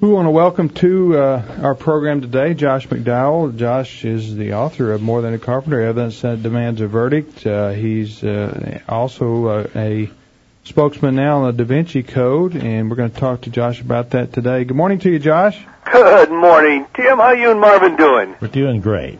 We want to welcome to our program today Josh McDowell. Josh is the author of More Than a Carpenter, Evidence That Demands a Verdict. He's also a spokesman now on the Da Vinci Code, and we're going to talk to Josh about that today. Good morning to you, Josh. Good morning. Tim, how you and Marvin doing? We're doing great.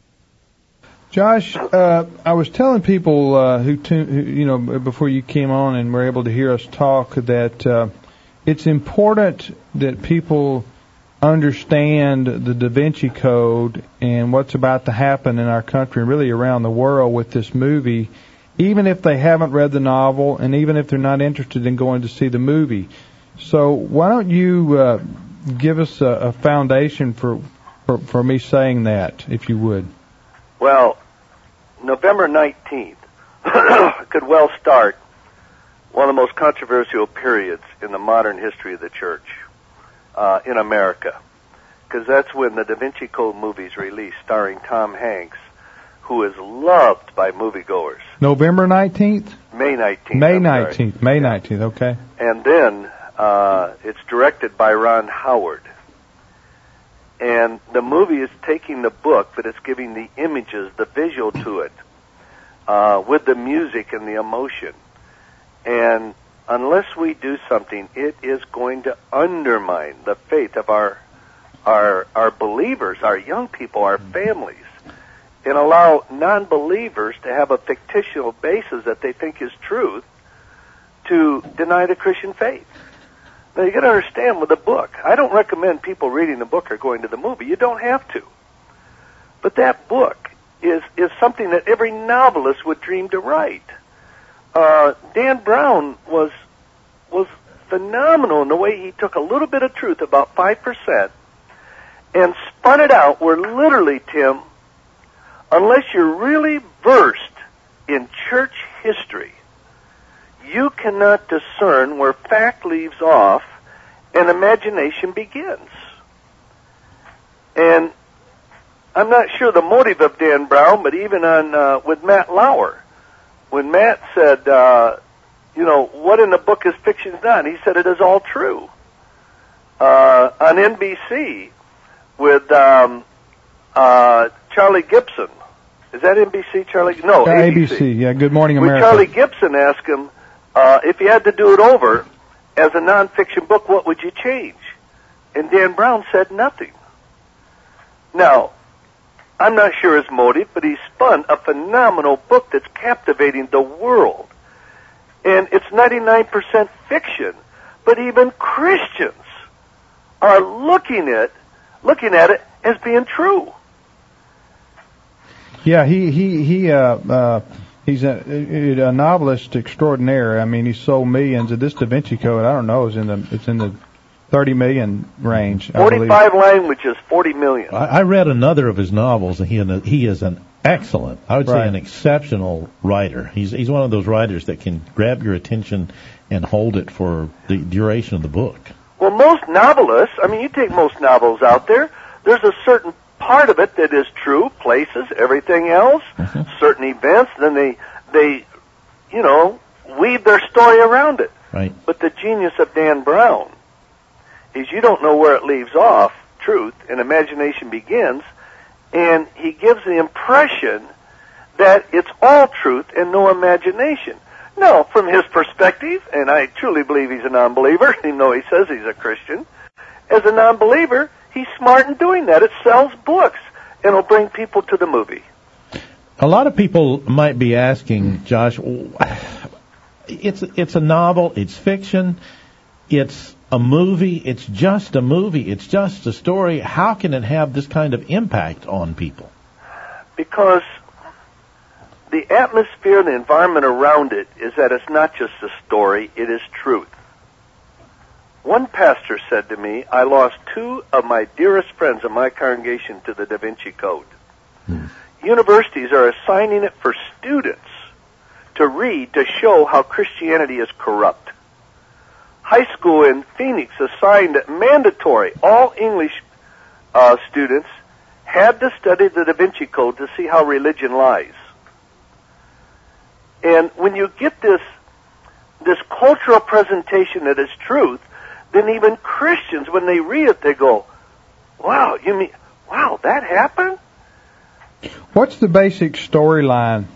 Josh, I was telling people who before you came on and were able to hear us talk that it's important that people understand the Da Vinci Code and what's about to happen in our country and really around the world with this movie, even if they haven't read the novel and even if they're not interested in going to see the movie. So why don't you give us a foundation for me saying that, if you would? Well, November 19th could well start one of the most controversial periods in the modern history of the church in America, because that's when the Da Vinci Code movie's released, starring Tom Hanks, who is loved by moviegoers. November 19th? May 19th. May 19th. May 19th, okay. And then it's directed by Ron Howard. And the movie is taking the book, but it's giving the images, the visual to it, with the music and the emotion. And unless we do something, it is going to undermine the faith of our believers, our young people, our families, and allow non-believers to have a fictional basis that they think is truth to deny the Christian faith. Now, you got to understand with the book, I don't recommend people reading the book or going to the movie. You don't have to. But that book is something that every novelist would dream to write. Dan Brown was phenomenal in the way he took a little bit of truth, about 5%, and spun it out where literally, Tim, unless you're really versed in church history, you cannot discern where fact leaves off and imagination begins. And I'm not sure the motive of Dan Brown, but even on with Matt Lauer, when Matt said, what in the book is fiction is not, he said it is all true. On NBC with Charlie Gibson. Is that NBC, Charlie? No, ABC. Yeah, Good Morning America. When Charlie Gibson asked him, if you had to do it over as a nonfiction book, what would you change? And Dan Brown said nothing. Now, I'm not sure his motive, but he spun a phenomenal book that's captivating the world. And it's 99% fiction, but even Christians are looking at it as being true. Yeah, he's a novelist extraordinaire. I mean, he sold millions. This Da Vinci Code, I don't know, it's in the 30 million range. 45 languages, 40 million. I read another of his novels, and he is an excellent, I would say an exceptional writer. He's one of those writers that can grab your attention and hold it for the duration of the book. Well, most novelists, I mean, you take most novels out there, there's a certain part of it that is true, places, everything else, certain events, then they weave their story around it. Right. But the genius of Dan Brown is you don't know where it leaves off, truth, and imagination begins, and he gives the impression that it's all truth and no imagination. No, from his perspective, and I truly believe he's a non-believer, even though he says he's a Christian, as a non-believer, he's smart in doing that. It sells books, and it'll bring people to the movie. A lot of people might be asking, Josh, it's a novel, it's fiction, it's a movie, it's just a movie, it's just a story. How can it have this kind of impact on people? Because the atmosphere and the environment around it is that it's not just a story, it is truth. One pastor said to me, I lost two of my dearest friends in my congregation to the Da Vinci Code. Universities are assigning it for students to read to show how Christianity is corrupt. High school in Phoenix assigned it mandatory. All English students had to study the Da Vinci Code to see how religion lies. And when you get this cultural presentation that is truth, then even Christians, when they read it, they go, wow, wow, that happened? What's the basic storyline?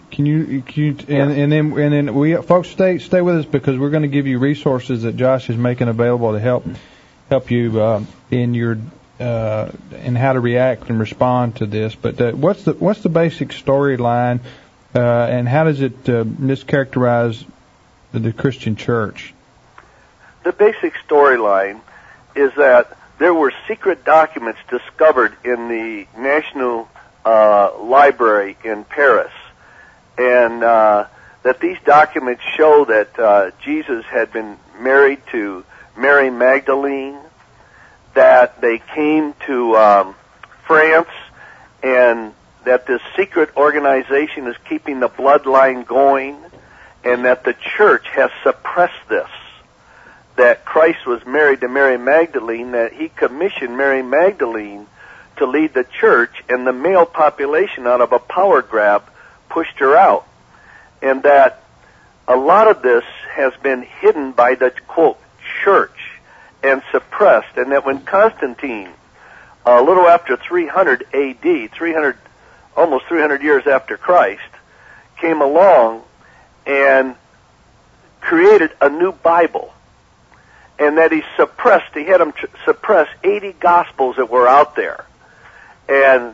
And then we folks stay with us, because we're going to give you resources that Josh is making available to help you in your in how to react and respond to this. But what's the basic storyline, and how does it mischaracterize the Christian church? The basic storyline is that there were secret documents discovered in the National Library in Paris, and that these documents show that Jesus had been married to Mary Magdalene, that they came to France, and that this secret organization is keeping the bloodline going, and that the church has suppressed this, that Christ was married to Mary Magdalene, that he commissioned Mary Magdalene to lead the church, and the male population, out of a power grab, pushed her out. And that a lot of this has been hidden by the, quote, church, and suppressed, and that when Constantine, a little after 300 A.D., almost 300 years after Christ, came along and created a new Bible, and that he had them suppress 80 Gospels that were out there, and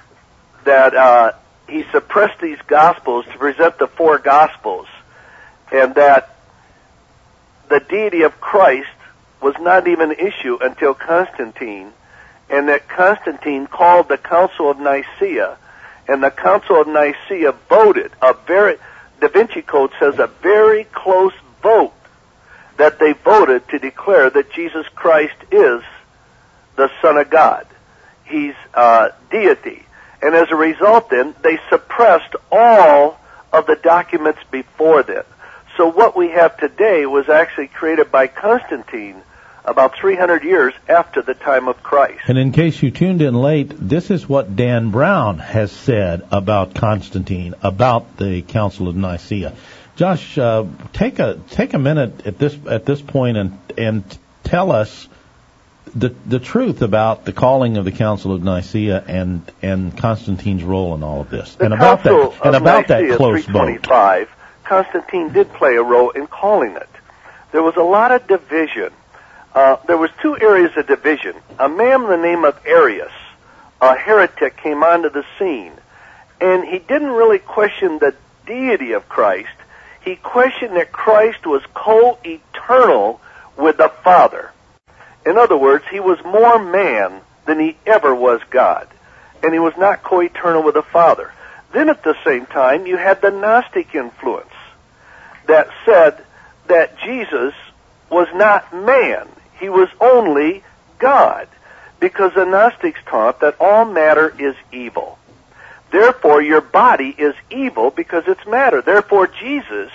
that he suppressed these Gospels to present the 4 Gospels, and that the deity of Christ was not even an issue until Constantine, and that Constantine called the Council of Nicaea, and the Council of Nicaea voted Da Vinci Code says a very close vote, that they voted to declare that Jesus Christ is the Son of God. He's deity. And as a result, then, they suppressed all of the documents before then. So what we have today was actually created by Constantine about 300 years after the time of Christ. And in case you tuned in late, this is what Dan Brown has said about Constantine, about the Council of Nicaea. Josh, take a minute at this point and tell us the truth about the calling of the Council of Nicaea and Constantine's role in all of this, and about that close vote. Constantine did play a role in calling it. There was a lot of division. There was 2 areas of division. A man by the name of Arius, a heretic, came onto the scene, and he didn't really question the deity of Christ. He questioned that Christ was co-eternal with the Father. In other words, he was more man than he ever was God, and he was not co-eternal with the Father. Then at the same time, you had the Gnostic influence that said that Jesus was not man. He was only God, because the Gnostics taught that all matter is evil. Therefore, your body is evil because it's matter. Therefore, Jesus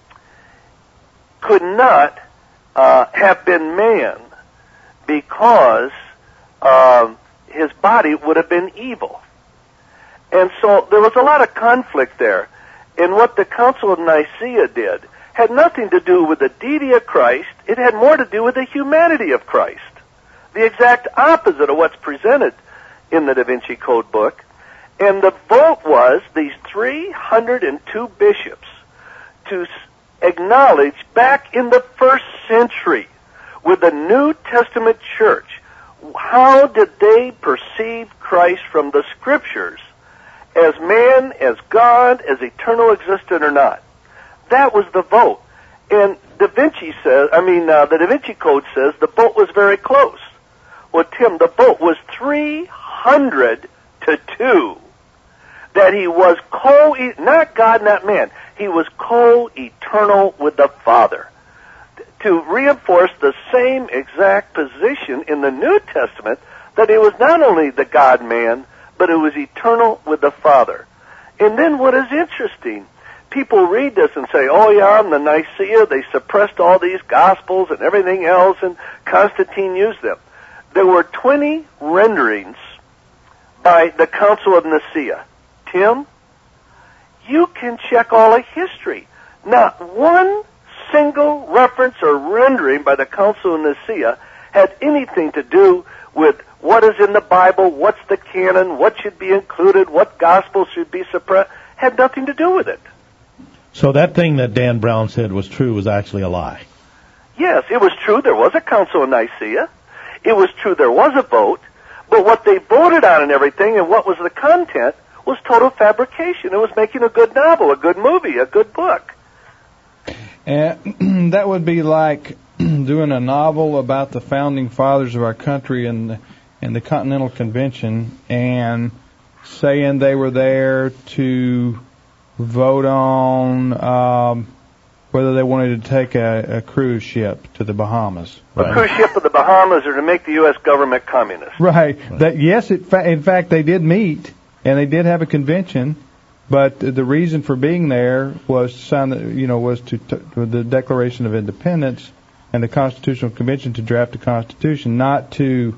could not have been man, because his body would have been evil. And so there was a lot of conflict there. And what the Council of Nicaea did had nothing to do with the deity of Christ. It had more to do with the humanity of Christ. The exact opposite of what's presented in the Da Vinci Code book. And the vote was these 302 bishops to acknowledge back in the 1st century with the New Testament church, how did they perceive Christ from the Scriptures, as man, as God, as eternal existent or not? That was the vote. And the Da Vinci Code says the vote was very close. Well, Tim, the vote was 300 to 2. That he was not God, not man. He was co-eternal with the Father. To reinforce the same exact position in the New Testament, that he was not only the God-man, but it was eternal with the Father. And then what is interesting, people read this and say, oh yeah, in the Nicaea, they suppressed all these Gospels and everything else, and Constantine used them. There were 20 renderings by the Council of Nicaea. Tim, you can check all of history. Not one single reference or rendering by the Council of Nicaea had anything to do with what is in the Bible, what's the canon, what should be included, what gospel should be suppressed. Had nothing to do with it. So that thing that Dan Brown said was true was actually a lie. Yes, it was true there was a Council of Nicaea. It was true there was a vote, but what they voted on and everything and what was the content was total fabrication. It was making a good novel, a good movie, a good book. And that would be like doing a novel about the founding fathers of our country and the Continental Convention and saying they were there to vote on whether they wanted to take a cruise ship to the Bahamas. Right. A cruise ship to the Bahamas or to make the U.S. government communist. Right. That, yes, in fact, they did meet, and they did have a convention, but the reason for being there was to sign the Declaration of Independence and the Constitutional Convention to draft the Constitution, not to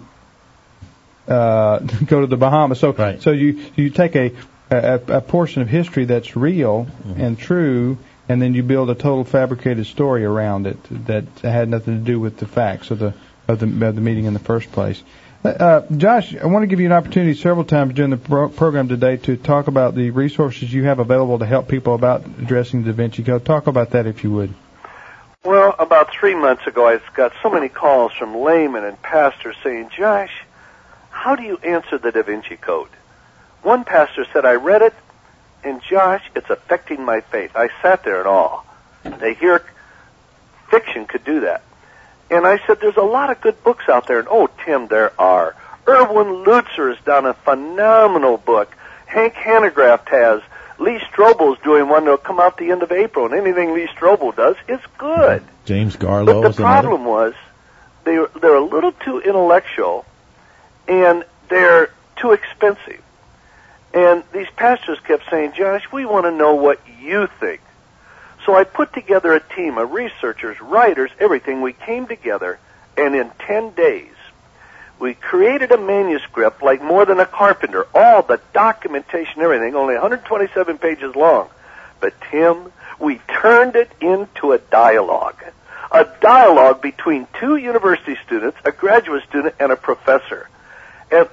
go to the Bahamas. So, right. So you take a portion of history that's real and true, and then you build a total fabricated story around it that had nothing to do with the facts of the meeting in the first place. Josh, I want to give you an opportunity several times during the program today to talk about the resources you have available to help people about addressing the Da Vinci Code. Talk about that if you would. Well, about 3 months ago, I got so many calls from laymen and pastors saying, Josh, how do you answer the Da Vinci Code? One pastor said, I read it, and Josh, it's affecting my faith. I sat there in awe. They hear fiction could do that. And I said, there's a lot of good books out there. And, oh, Tim, there are. Erwin Lutzer has done a phenomenal book. Hank Hanegraaff has. Lee Strobel's doing one that will come out the end of April. And anything Lee Strobel does is good. James Garlow. But the problem was they're a little too intellectual, and they're too expensive. And these pastors kept saying, Josh, we want to know what you think. So I put together a team of researchers, writers, everything. We came together, and in 10 days, we created a manuscript like more than a carpenter, all the documentation, everything, only 127 pages long. But, Tim, we turned it into a dialogue between 2 university students, a graduate student, and a professor. And,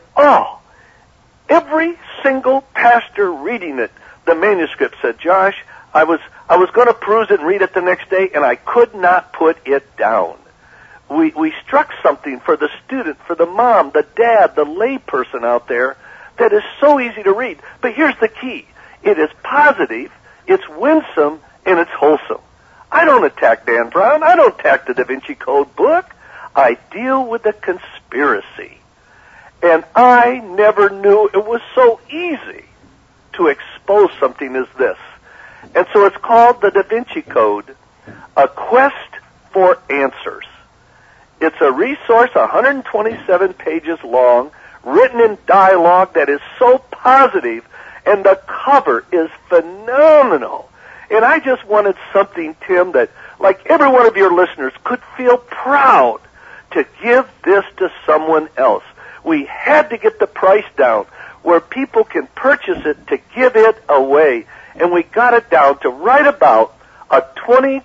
every single pastor reading it, the manuscript said, Josh, I was going to peruse it and read it the next day, and I could not put it down. We struck something for the student, for the mom, the dad, the lay person out there that is so easy to read. But here's the key. It is positive, it's winsome, and it's wholesome. I don't attack Dan Brown. I don't attack the Da Vinci Code book. I deal with the conspiracy. And I never knew it was so easy to expose something as this. And so it's called the Da Vinci Code, A Quest for Answers. It's a resource 127 pages long, written in dialogue that is so positive, and the cover is phenomenal. And I just wanted something, Tim, that, like every one of your listeners, could feel proud to give this to someone else. We had to get the price down where people can purchase it to give it away. And we got it down to right about $1.25,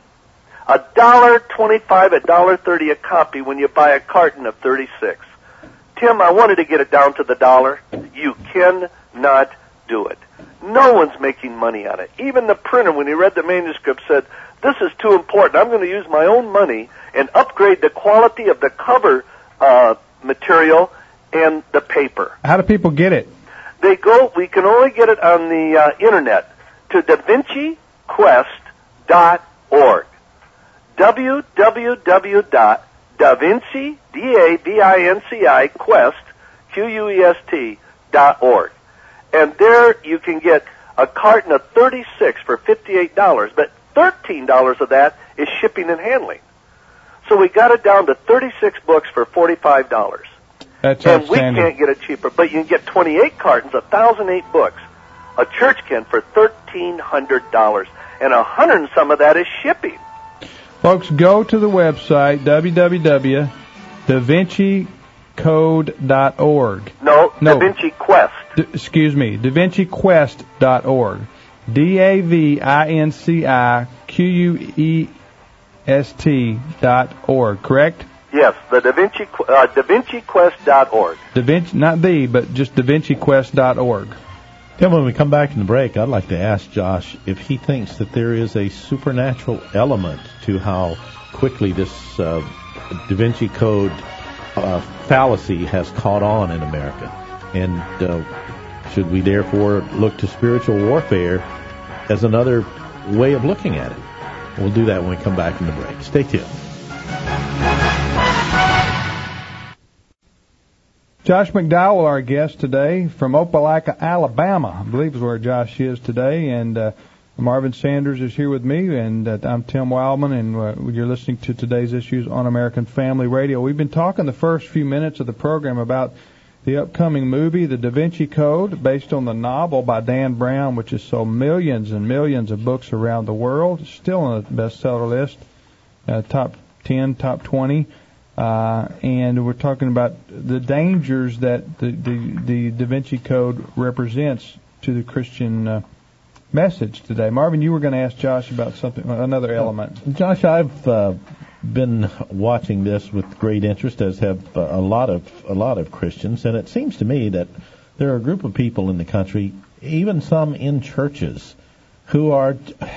$1.30 a copy when you buy a carton of 36. Tim, I wanted to get it down to the dollar. You cannot do it. No one's making money on it. Even the printer, when he read the manuscript, said, this is too important. I'm going to use my own money and upgrade the quality of the cover material and the paper. How do people get it? We can only get it on the internet to DaVinciQuest.org. www.davinci, D-A-V-I-N-C-I, Quest, Q-U-E-S-T.org. And there you can get a carton of 36 for $58, but $13 of that is shipping and handling. So we got it down to 36 books for $45. That's and outstanding. We can't get it cheaper, but you can get 28 cartons, 1,008 books. A church can for $1,300, and 100 and some of that is shipping. Folks, go to the website, www.davincicode.org. No, Da Vinci Quest. DaVinciQuest.org. DaVinciQuest.org, correct? Yes, the DaVinciQuest.org. Not the, but just DaVinciQuest.org. Then when we come back from the break, I'd like to ask Josh if he thinks that there is a supernatural element to how quickly this Da Vinci Code fallacy has caught on in America. And should we therefore look to spiritual warfare as another way of looking at it? We'll do that when we come back from the break. Stay tuned. Josh McDowell, our guest today from Opelika, Alabama, I believe is where Josh is today, and Marvin Sanders is here with me, and I'm Tim Wildman, and you're listening to today's issues on American Family Radio. We've been talking the first few minutes of the program about the upcoming movie, The Da Vinci Code, based on the novel by Dan Brown, which has sold millions and millions of books around the world, still on the bestseller list, top 10, top 20. And we're talking about the dangers that the Da Vinci Code represents to the Christian message today. Marvin, you were going to ask Josh about something, another element. Josh, I've been watching this with great interest, as have a lot of Christians, and it seems to me that there are a group of people in the country, even some in churches, who are,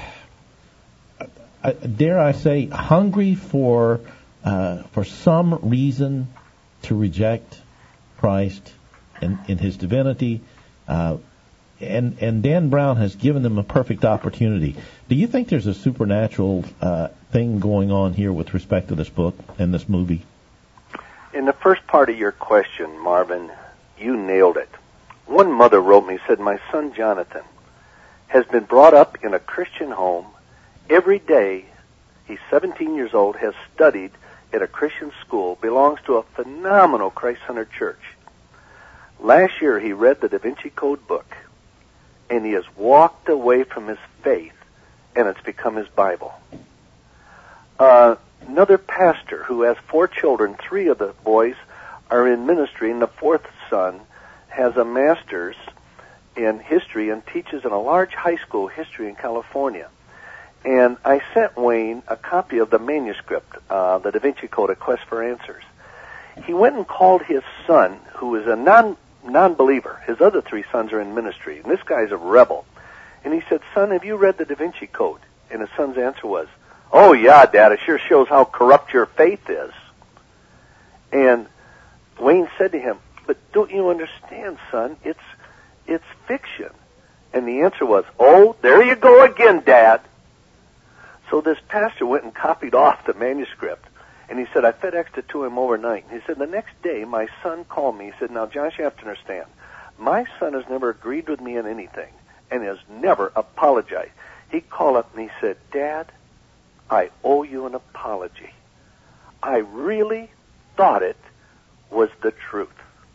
dare I say, hungry for some reason to reject Christ and His divinity, and Dan Brown has given them a perfect opportunity. Do you think there's a supernatural thing going on here with respect to this book and this movie? In the first part of your question, Marvin, you nailed it. One mother wrote me, said, my son Jonathan has been brought up in a Christian home. Every day, he's 17 years old, has studied at a Christian school, belongs to a phenomenal Christ-centered church. Last year, he read the Da Vinci Code book, and he has walked away from his faith, and it's become his Bible. Another pastor who has 4 children, 3 of the boys are in ministry, and the 4th son has a master's in history and teaches in a large high school history in California. And I sent Wayne a copy of the manuscript, the Da Vinci Code, A Quest for Answers. He went and called his son, who is a non-believer. His other 3 sons are in ministry, and this guy's a rebel. And he said, son, have you read the Da Vinci Code? And his son's answer was, oh, yeah, Dad, it sure shows how corrupt your faith is. And Wayne said to him, but don't you understand, son, it's fiction. And the answer was, oh, there you go again, Dad. So this pastor went and copied off the manuscript, and he said, I FedExed it to him overnight. And he said, the next day, my son called me. He said, now, Josh, you have to understand, my son has never agreed with me on anything and has never apologized. He called up and he said, Dad, I owe you an apology. I really thought it was the truth.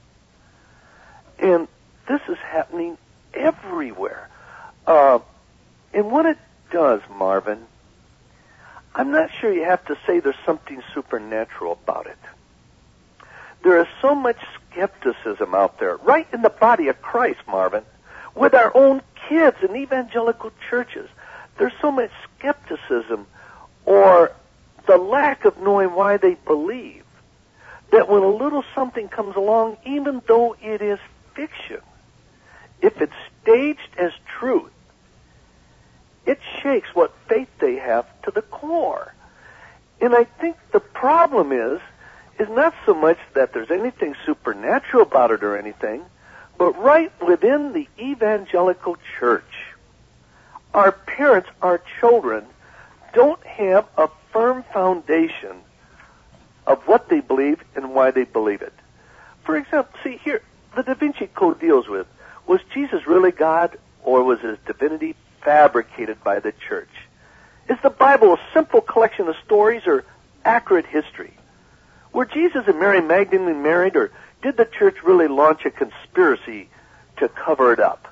And this is happening everywhere. And what it does, Marvin, I'm not sure you have to say there's something supernatural about it. There is so much skepticism out there, right in the body of Christ, Marvin, with our own kids in evangelical churches. There's so much skepticism or the lack of knowing why they believe that when a little something comes along, even though it is fiction, if it's staged as truth, it shakes what faith they have to the core. And I think the problem is not so much that there's anything supernatural about it or anything, but right within the evangelical church, our parents, our children, don't have a firm foundation of what they believe and why they believe it. For example, see here, the Da Vinci Code deals with, was Jesus really God, or was his divinity fabricated by the church? Is the Bible a simple collection of stories or accurate history? Were Jesus and Mary Magdalene married, or did the church really launch a conspiracy to cover it up?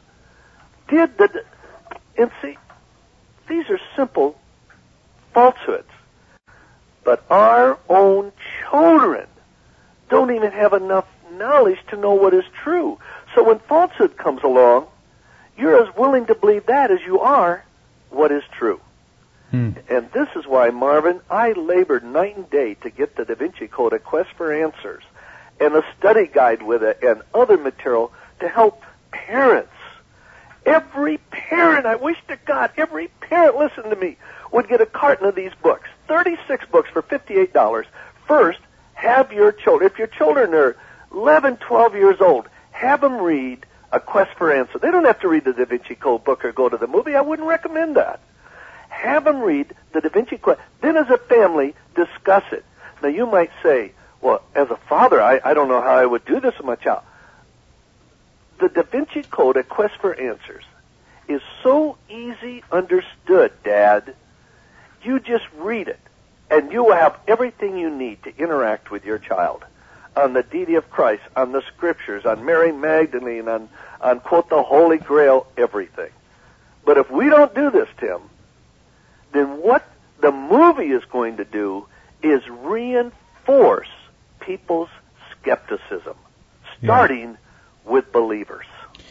And see, these are simple falsehoods. But our own children don't even have enough knowledge to know what is true. So when falsehood comes along, you're as willing to believe that as you are what is true. And this is why, Marvin, I labored night and day to get the Da Vinci Code, A Quest for Answers, and a study guide with it, and other material to help parents. Every parent, I wish to God, every parent, listen to me, would get a carton of these books. 36 books for $58. First, have your children, if your children are 11, 12 years old, have them read A Quest for Answers. They don't have to read the Da Vinci Code book or go to the movie. I wouldn't recommend that. Have them read the Da Vinci Code. Then as a family, discuss it. Now you might say, well, as a father, I don't know how I would do this with my child. The Da Vinci Code, A Quest for Answers, is so easy understood, Dad. You just read it, and you will have everything you need to interact with your child on the deity of Christ, on the Scriptures, on Mary Magdalene, on quote, the Holy Grail, everything. But if we don't do this, Tim, then what the movie is going to do is reinforce people's skepticism, starting with believers.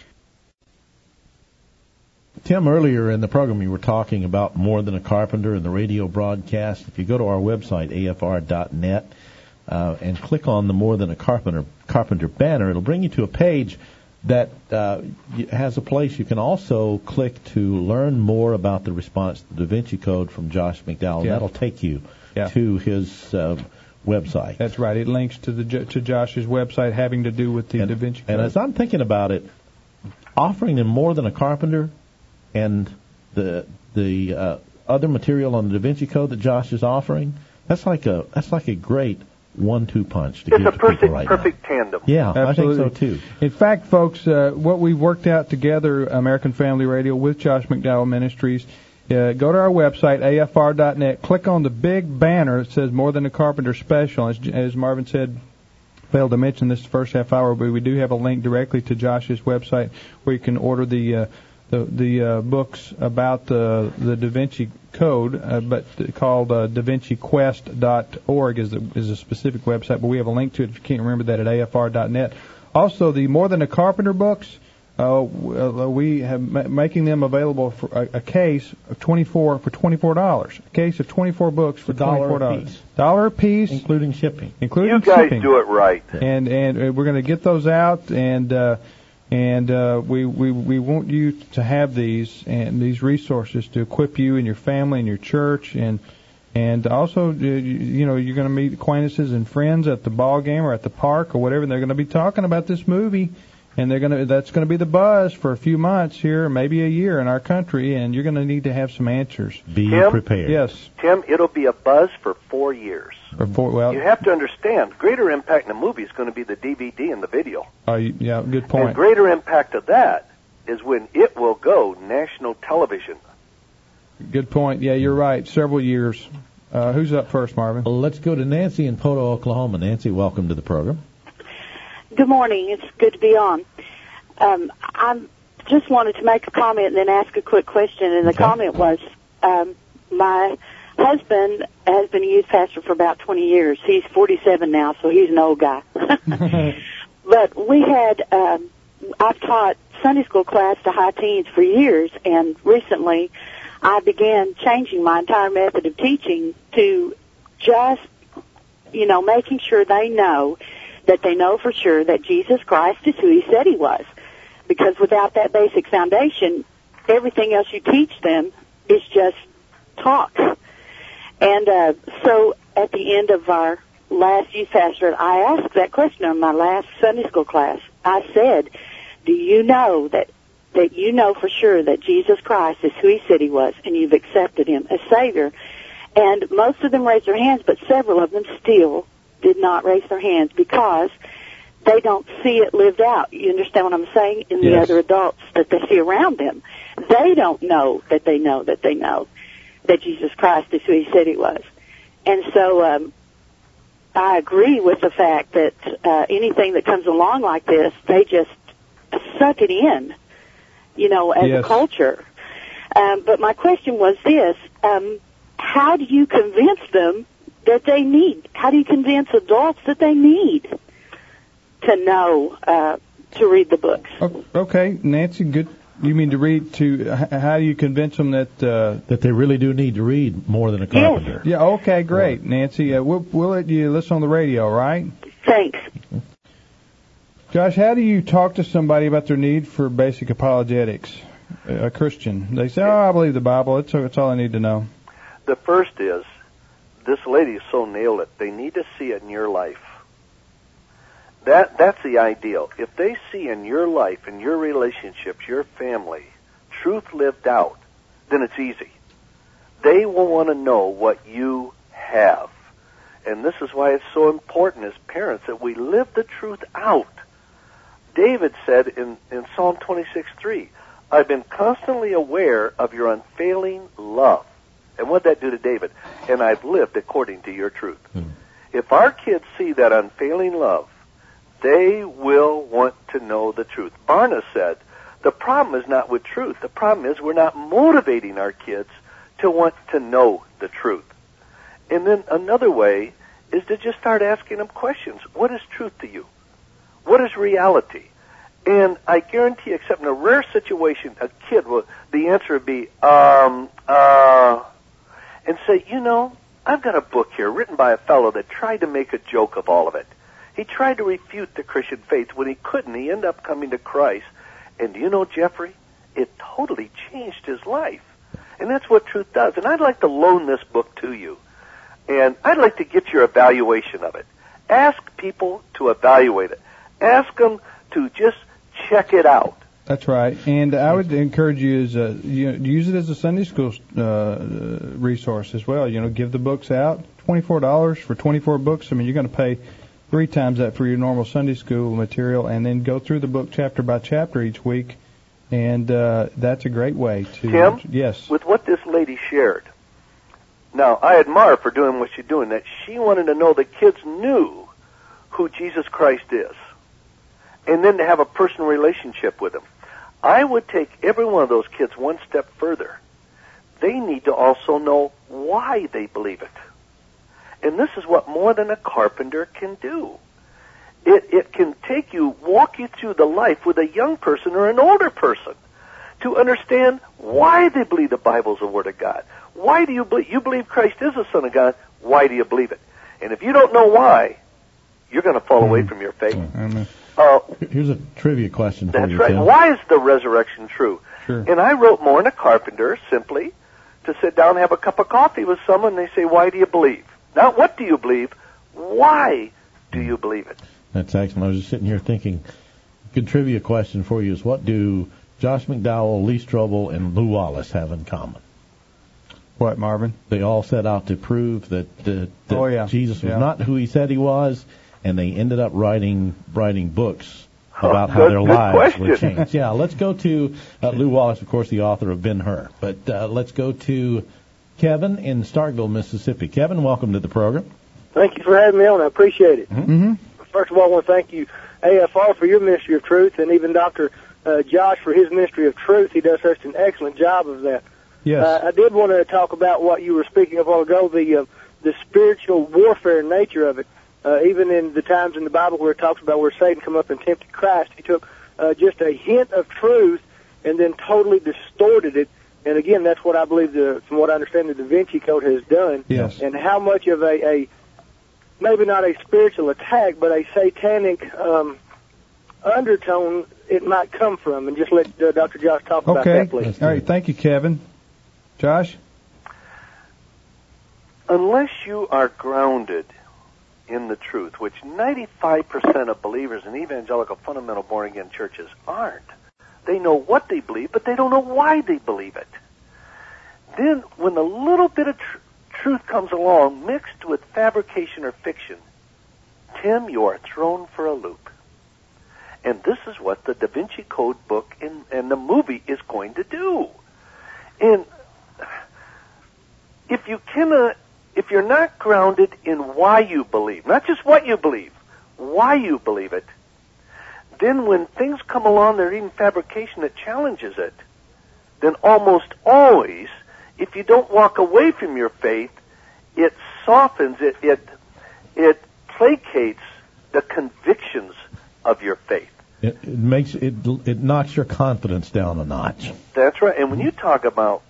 Tim, earlier in the program you were talking about More Than a Carpenter and the radio broadcast. If you go to our website, afr.net, and click on the More Than a Carpenter banner, it'll bring you to a page that has a place you can also click to learn more about the response to the Da Vinci Code from Josh McDowell. That'll take you to his website. That's right. It links to Josh's website having to do with the Da Vinci Code. And as I'm thinking about it, offering them More Than a Carpenter and the other material on the Da Vinci Code that Josh is offering, that's like a great 1-2 punch to give to people right now. It's a perfect tandem. Yeah, absolutely. I think so too. In fact, folks, what we've worked out together, American Family Radio with Josh McDowell Ministries, go to our website, afr.net, click on the big banner that says More Than a Carpenter Special. As Marvin said, failed to mention this first half hour, but we do have a link directly to Josh's website where you can order the books about the Da Vinci Code, but called DaVinciQuest.org is a specific website, but we have a link to it if you can't remember that at afr.net. Also, the More Than a Carpenter books, we have making them available for a case of $24. A case of 24 books for $24. $1 a piece, including shipping. You guys do it right. And we're going to get those out, and we want you to have these resources to equip you and your family and your church, and also you're going to meet acquaintances and friends at the ball game or at the park or whatever. And they're going to be talking about this movie, and that's going to be the buzz for a few months here, maybe a year in our country, and you're going to need to have some answers. Be prepared. Yes, Tim, it'll be a buzz for 4 years. Well, you have to understand, greater impact in the movie is going to be the DVD and the video. Yeah, good point. And greater impact of that is when it will go national television. Good point. Yeah, you're right. Several years. Who's up first, Marvin? Let's go to Nancy in Poto, Oklahoma. Nancy, welcome to the program. Good morning. It's good to be on. I just wanted to make a comment and then ask a quick question. And the comment was, my husband has been a youth pastor for about 20 years. He's 47 now, so he's an old guy. But we had, I've taught Sunday school class to high teens for years, and recently I began changing my entire method of teaching to just, making sure they know that they know for sure that Jesus Christ is who he said he was. Because without that basic foundation, everything else you teach them is just talk. And so at the end of our last youth pastorate, I asked that question on my last Sunday school class. I said, do you know that you know for sure that Jesus Christ is who he said he was, and you've accepted him as Savior? And most of them raised their hands, but several of them still did not raise their hands because they don't see it lived out. You understand what I'm saying? In the other adults that they see around them. They don't know that they know that they know that Jesus Christ is who he said he was. And so I agree with the fact that anything that comes along like this, they just suck it in, as a culture. But my question was this, how do you convince them that they need? How do you convince adults that they need to know, to read the books? Okay, Nancy, You mean to read how do you convince them that they really do need to read more than a carpenter? Yeah. Okay. Great, Nancy. We'll let you listen on the radio, right? Thanks. Josh, how do you talk to somebody about their need for basic apologetics? A Christian, they say, "Oh, I believe the Bible. It's all I need to know." The first is, this lady so nailed it. They need to see it in your life. That's the ideal. If they see in your life, in your relationships, your family, truth lived out, then it's easy. They will want to know what you have. And this is why it's so important as parents that we live the truth out. David said in Psalm 26:3, I've been constantly aware of your unfailing love. And what did that do to David? And I've lived according to your truth. If our kids see that unfailing love, they will want to know the truth. Barna said, the problem is not with truth. The problem is we're not motivating our kids to want to know the truth. And then another way is to just start asking them questions. What is truth to you? What is reality? And I guarantee, except in a rare situation, a kid will, the answer would be, and say, I've got a book here written by a fellow that tried to make a joke of all of it. He tried to refute the Christian faith. When he couldn't, he ended up coming to Christ. And do you know, Jeffrey, it totally changed his life. And that's what truth does. And I'd like to loan this book to you. And I'd like to get your evaluation of it. Ask people to evaluate it. Ask them to just check it out. That's right. And I would encourage you use it as a Sunday school resource as well. Give the books out. $24 for 24 books. I mean, you're going to pay 3 times that for your normal Sunday school material, and then go through the book chapter by chapter each week. And that's a great way to... Tim? Yes. With what this lady shared. Now, I admire her for doing what she's doing, that she wanted to know the kids knew who Jesus Christ is, and then to have a personal relationship with him. I would take every one of those kids one step further. They need to also know why they believe it. And this is what more than a carpenter can do. It can walk you through the life with a young person or an older person to understand why they believe the Bible's the Word of God. Why do you believe? You believe Christ is the Son of God. Why do you believe it? And if you don't know why, you're going to fall away from your faith. Here's a trivia question for you, That's right. Tim. Why is the resurrection true? Sure. And I wrote more than a carpenter simply to sit down and have a cup of coffee with someone, and they say, why do you believe? Not what do you believe, why do you believe it? That's excellent. I was just sitting here thinking, good trivia question for you is, what do Josh McDowell, Lee Strobel, and Lew Wallace have in common? What, Marvin? They all set out to prove that Jesus was Yeah. not who he said he was, and they ended up writing books about how their good lives were question. changed. Yeah, let's go to Lew Wallace, of course, the author of Ben-Hur. But let's go to Kevin in Starkville, Mississippi. Kevin, welcome to the program. Thank you for having me on. I appreciate it. Mm-hmm. First of all, I want to thank you, AFR, for your ministry of truth, and even Dr. Josh for his ministry of truth. He does such an excellent job of that. Yes. I did want to talk about what you were speaking of a while ago, the spiritual warfare nature of it. Even in the times in the Bible where it talks about where Satan come up and tempted Christ, he took just a hint of truth and then totally distorted it. And again, that's what I believe, from what I understand, the Da Vinci Code has done. Yes. And how much of a maybe not a spiritual attack, but a satanic undertone it might come from. And just let Dr. Josh talk about that, please. All right. Thank you, Kevin. Josh? Unless you are grounded in the truth, which 95% of believers in evangelical fundamental born-again churches aren't. They know what they believe, but they don't know why they believe it. Then, when a little bit of truth comes along, mixed with fabrication or fiction, Tim, you are thrown for a loop. And this is what the Da Vinci Code book and the movie is going to do. And if you're not grounded in why you believe, not just what you believe, why you believe it, then when things come along that are even fabrication that challenges it, then almost always, if you don't walk away from your faith, it softens, it placates the convictions of your faith. It makes it knocks your confidence down a notch. That's right. And when you talk about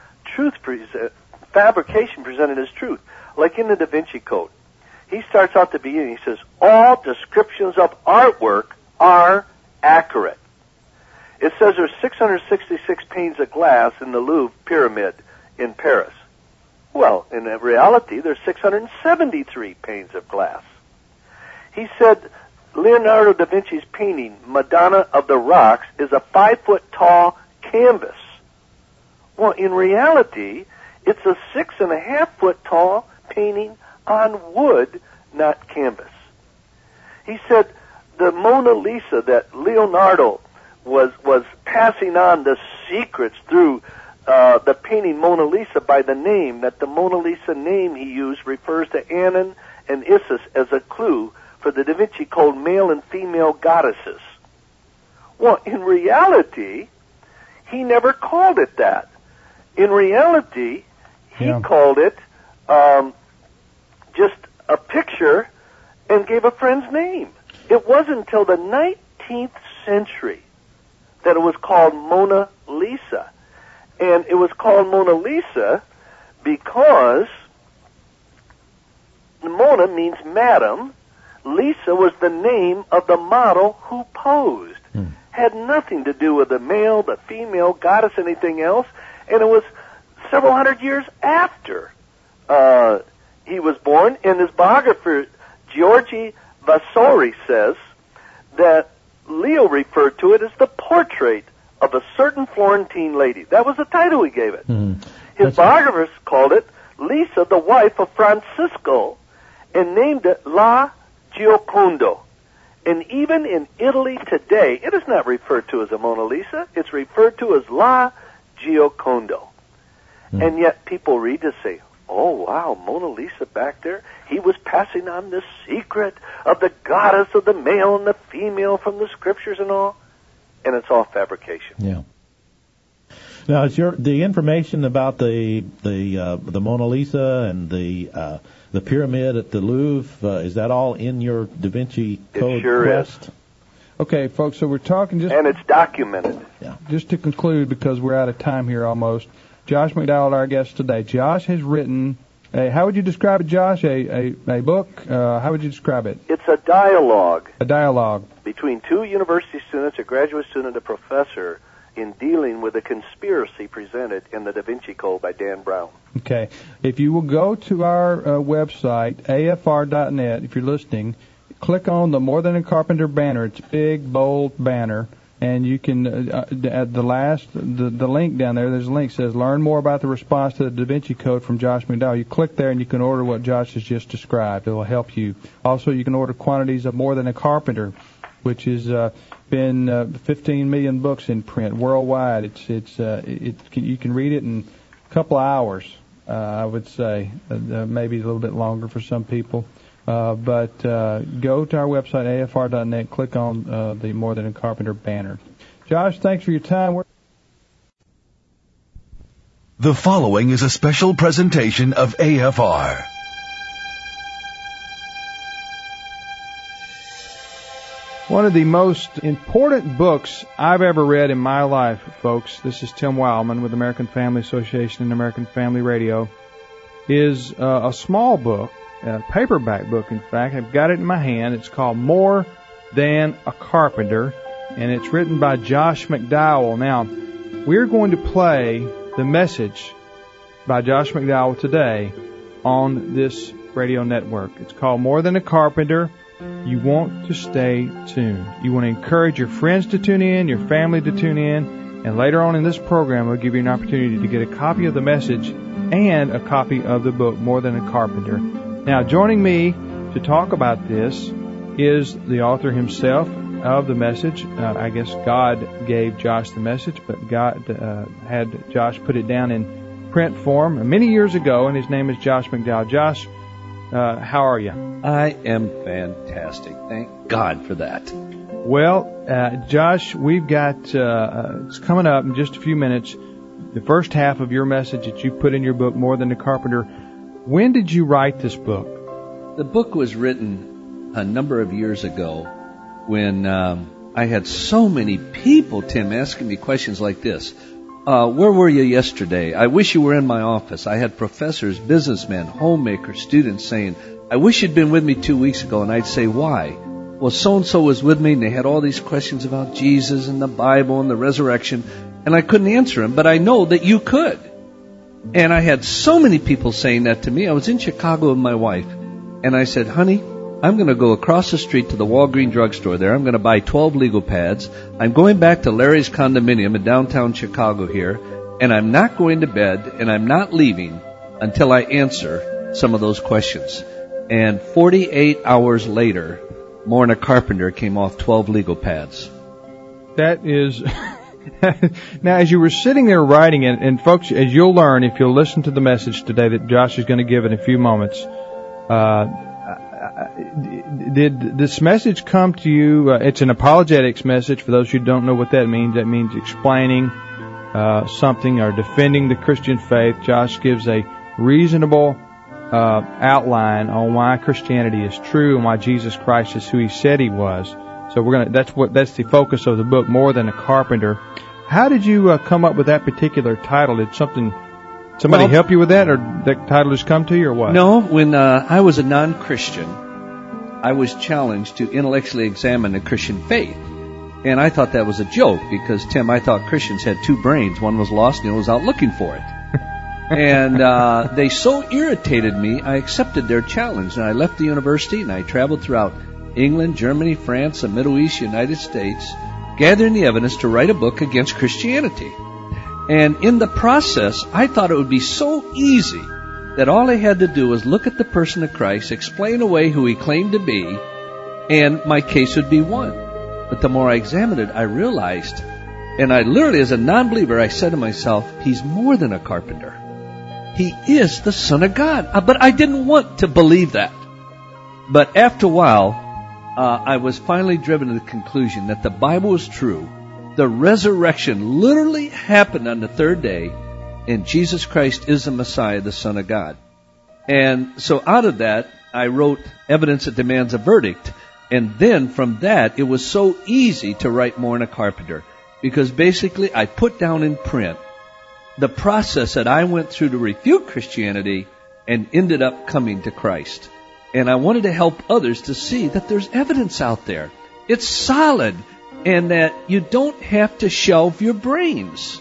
fabrication presented as truth, like in the Da Vinci Code, he starts out the beginning. He says, all descriptions of artwork are accurate. It says there's 666 panes of glass in the Louvre Pyramid in Paris. Well, in reality, there's 673 panes of glass. He said Leonardo da Vinci's painting, Madonna of the Rocks, is a 5-foot-tall canvas. Well, in reality, it's a 6.5-foot-tall painting on wood, not canvas. He said the Mona Lisa, that Leonardo was passing on the secrets through the painting Mona Lisa by the name, that the Mona Lisa name he used refers to Anan and Isis as a clue for the Da Vinci Code male and female goddesses. Well, in reality, he never called it that. In reality, he called it just a picture and gave a friend's name. It wasn't until the 19th century that it was called Mona Lisa. And it was called Mona Lisa because Mona means madam. Lisa was the name of the model who posed. Had nothing to do with the male, the female, goddess, anything else. And it was several hundred years after he was born. And his biographer, Giorgi Vasari, says that Leo referred to it as the portrait of a certain Florentine lady. That was the title he gave it. His biographers called it Lisa, the wife of Francisco, and named it La Giocondo. And even in Italy today, it is not referred to as a Mona Lisa. It's referred to as La Giocondo. And yet people read to say, oh, wow, Mona Lisa back there, he was passing on the secret of the goddess of the male and the female from the scriptures and all. And it's all fabrication. Yeah. Now, is the information about the Mona Lisa and the pyramid at the Louvre, is that all in your Da Vinci Code? It sure quest? Is. Okay, folks, so we're talking and it's documented. Yeah. Just to conclude, because we're out of time here almost, Josh McDowell, our guest today. Josh has written how would you describe it, Josh? A book? How would you describe it? It's a dialogue. A dialogue. Between two university students, a graduate student and a professor, in dealing with a conspiracy presented in the Da Vinci Code by Dan Brown. Okay. If you will go to our website, afr.net, if you're listening, click on the More Than a Carpenter banner. It's a big, bold banner. And you can, at the link down there, there's a link that says, learn more about the response to the Da Vinci Code from Josh McDowell. You click there and you can order what Josh has just described. It will help you. Also, you can order quantities of More Than a Carpenter, which has been 15 million books in print worldwide. You can read it in a couple of hours, I would say, maybe a little bit longer for some people. But go to our website, afr.net, click on the More Than a Carpenter banner. Josh, thanks for your time. The following is a special presentation of AFR. One of the most important books I've ever read in my life, folks, this is Tim Wildman with American Family Association and American Family Radio, is a small book. A paperback book, in fact. I've got it in my hand. It's called More Than a Carpenter, and it's written by Josh McDowell. Now, we're going to play the message by Josh McDowell today on this radio network. It's called More Than a Carpenter. You want to stay tuned. You want to encourage your friends to tune in, your family to tune in, and later on in this program, we'll give you an opportunity to get a copy of the message and a copy of the book, More Than a Carpenter. Now, joining me to talk about this is the author himself of the message. I guess God gave Josh the message, but God had Josh put it down in print form many years ago, and his name is Josh McDowell. Josh, how are you? I am fantastic. Thank God for that. Well, Josh, we've got, it's coming up in just a few minutes, the first half of your message that you put in your book, More Than a Carpenter. When did you write this book? The book was written a number of years ago when I had so many people, Tim, asking me questions like this. Where were you yesterday? I wish you were in my office. I had professors, businessmen, homemakers, students saying, I wish you'd been with me 2 weeks ago. And I'd say, why? Well, so-and-so was with me, and they had all these questions about Jesus and the Bible and the resurrection, and I couldn't answer them, but I know that you could. And I had so many people saying that to me. I was in Chicago with my wife, and I said, honey, I'm going to go across the street to the Walgreens drugstore there. I'm going to buy 12 legal pads. I'm going back to Larry's condominium in downtown Chicago here, and I'm not going to bed, and I'm not leaving until I answer some of those questions. And 48 hours later, Morna Carpenter came off 12 legal pads. That is... Now, as you were sitting there writing it, and folks, as you'll learn if you'll listen to the message today that Josh is going to give in a few moments, did this message come to you? It's an apologetics message. For those who don't know what that means explaining something or defending the Christian faith. Josh gives a reasonable outline on why Christianity is true and why Jesus Christ is who He said He was. So that's the focus of the book, More Than a Carpenter. How did you come up with that particular title? Did somebody help you with that, or that title just come to you, or what? No, when I was a non-Christian, I was challenged to intellectually examine the Christian faith. And I thought that was a joke because, Tim, I thought Christians had two brains. One was lost and the other was out looking for it. And they so irritated me, I accepted their challenge. And I left the university and I traveled throughout England, Germany, France, the Middle East, United States, gathering the evidence to write a book against Christianity. And in the process, I thought it would be so easy that all I had to do was look at the person of Christ, explain away who He claimed to be, and my case would be won. But the more I examined it, I realized, and I literally, as a non-believer, I said to myself, He's more than a carpenter. He is the Son of God. But I didn't want to believe that. But after a while, I was finally driven to the conclusion that the Bible is true. The resurrection literally happened on the third day, and Jesus Christ is the Messiah, the Son of God. And so out of that, I wrote Evidence That Demands a Verdict. And then from that, it was so easy to write Morna Carpenter, because basically I put down in print the process that I went through to refute Christianity and ended up coming to Christ. And I wanted to help others to see that there's evidence out there. It's solid, and that you don't have to shelve your brains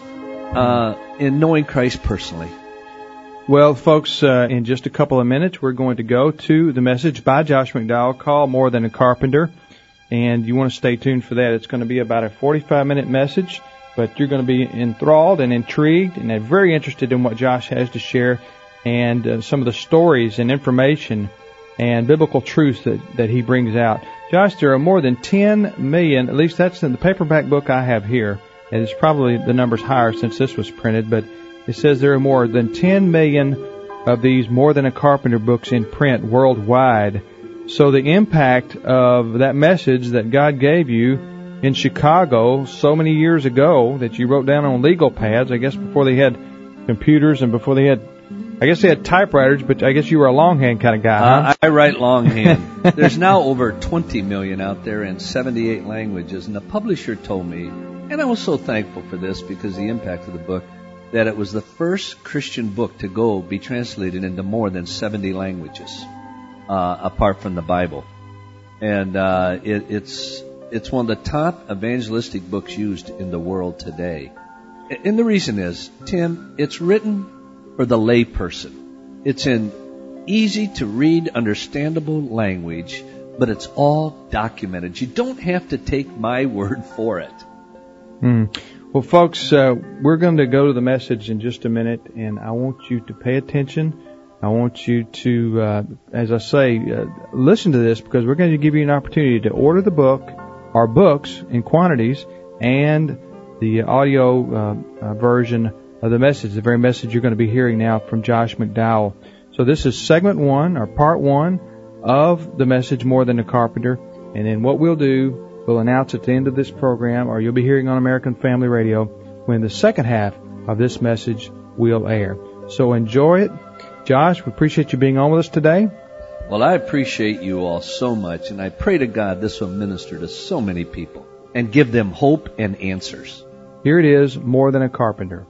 in knowing Christ personally. Well, folks, in just a couple of minutes, we're going to go to the message by Josh McDowell called More Than a Carpenter. And you want to stay tuned for that. It's going to be about a 45-minute message, but you're going to be enthralled and intrigued and very interested in what Josh has to share and some of the stories and information and biblical truths that he brings out. Josh, there are more than 10 million, at least that's in the paperback book I have here, and it's probably the number's higher since this was printed, but it says there are more than 10 million of these More Than a Carpenter books in print worldwide. So the impact of that message that God gave you in Chicago so many years ago that you wrote down on legal pads, I guess before they had computers and before they had, I guess they had typewriters, but I guess you were a longhand kind of guy, huh? I write longhand. There's now over 20 million out there in 78 languages, and the publisher told me, and I was so thankful for this because the impact of the book, that it was the first Christian book to be translated into more than 70 languages, apart from the Bible. And it's one of the top evangelistic books used in the world today. And the reason is, Tim, it's written for the layperson. It's in easy-to-read, understandable language, but it's all documented. You don't have to take my word for it. Well, folks, we're going to go to the message in just a minute, and I want you to pay attention. I want you to, as I say, listen to this, because we're going to give you an opportunity to order the book, our books in quantities, and the audio version of the message, the very message you're going to be hearing now from Josh McDowell. So this is segment 1, or part 1, of the message More Than a Carpenter. And then what we'll do, we'll announce at the end of this program, or you'll be hearing on American Family Radio, when the second half of this message will air. So enjoy it. Josh, we appreciate you being on with us today. Well, I appreciate you all so much, and I pray to God this will minister to so many people. and give them hope and answers. Here it is, More Than a Carpenter.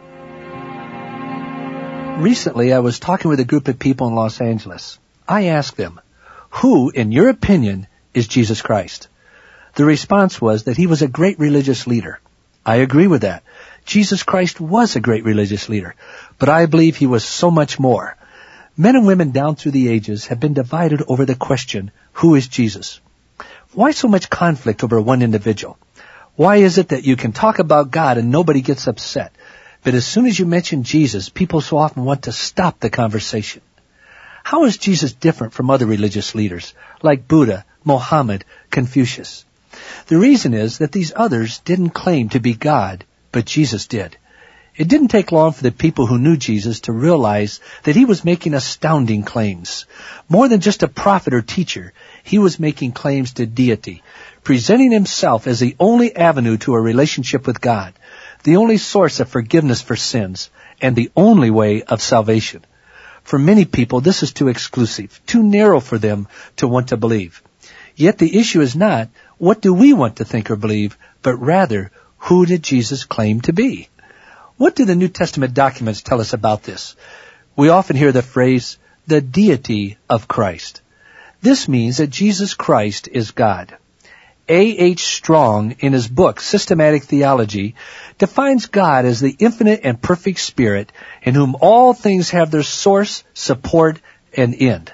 Recently, I was talking with a group of people in Los Angeles. I asked them, who, in your opinion, is Jesus Christ? The response was that he was a great religious leader. I agree with that. Jesus Christ was a great religious leader, but I believe he was so much more. Men and women down through the ages have been divided over the question, who is Jesus? Why so much conflict over one individual? Why is it that you can talk about God and nobody gets upset, but as soon as you mention Jesus, people so often want to stop the conversation? How is Jesus different from other religious leaders, like Buddha, Mohammed, Confucius? The reason is that these others didn't claim to be God, but Jesus did. It didn't take long for the people who knew Jesus to realize that he was making astounding claims. More than just a prophet or teacher, he was making claims to deity, presenting himself as the only avenue to a relationship with God, the only source of forgiveness for sins, and the only way of salvation. For many people, this is too exclusive, too narrow for them to want to believe. Yet the issue is not, what do we want to think or believe, but rather, who did Jesus claim to be? What do the New Testament documents tell us about this? We often hear the phrase, the deity of Christ. This means that Jesus Christ is God. A.H. Strong, in his book, Systematic Theology, defines God as the infinite and perfect Spirit in whom all things have their source, support, and end.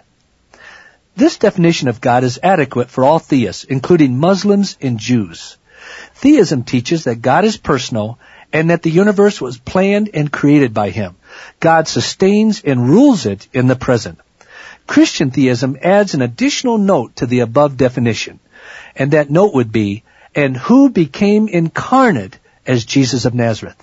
This definition of God is adequate for all theists, including Muslims and Jews. Theism teaches that God is personal and that the universe was planned and created by him. God sustains and rules it in the present. Christian theism adds an additional note to the above definition, and that note would be, and who became incarnate as Jesus of Nazareth.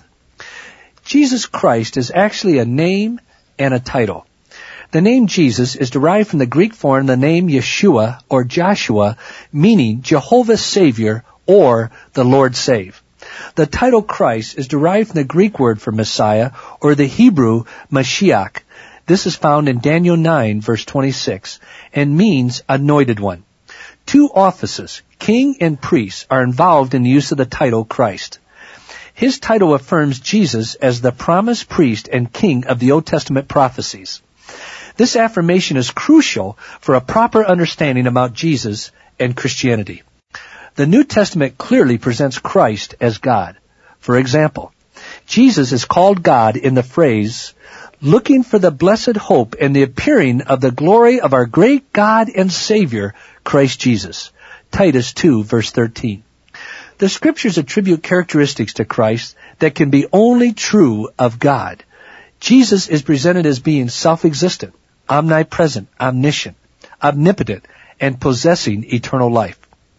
Jesus Christ is actually a name and a title. The name Jesus is derived from the Greek form the name Yeshua or Joshua, meaning Jehovah's Savior or the Lord Save. The title Christ is derived from the Greek word for Messiah or the Hebrew Mashiach. This is found in Daniel 9 verse 26 and means anointed one. Two offices, king and priest, are involved in the use of the title Christ. His title affirms Jesus as the promised priest and king of the Old Testament prophecies. This affirmation is crucial for a proper understanding about Jesus and Christianity. The New Testament clearly presents Christ as God. For example, Jesus is called God in the phrase, looking for the blessed hope and the appearing of the glory of our great God and Savior, Christ Jesus. Titus 2, verse 13. The Scriptures attribute characteristics to Christ that can be only true of God. Jesus is presented as being self-existent, omnipresent, omniscient, omnipotent, and possessing eternal life.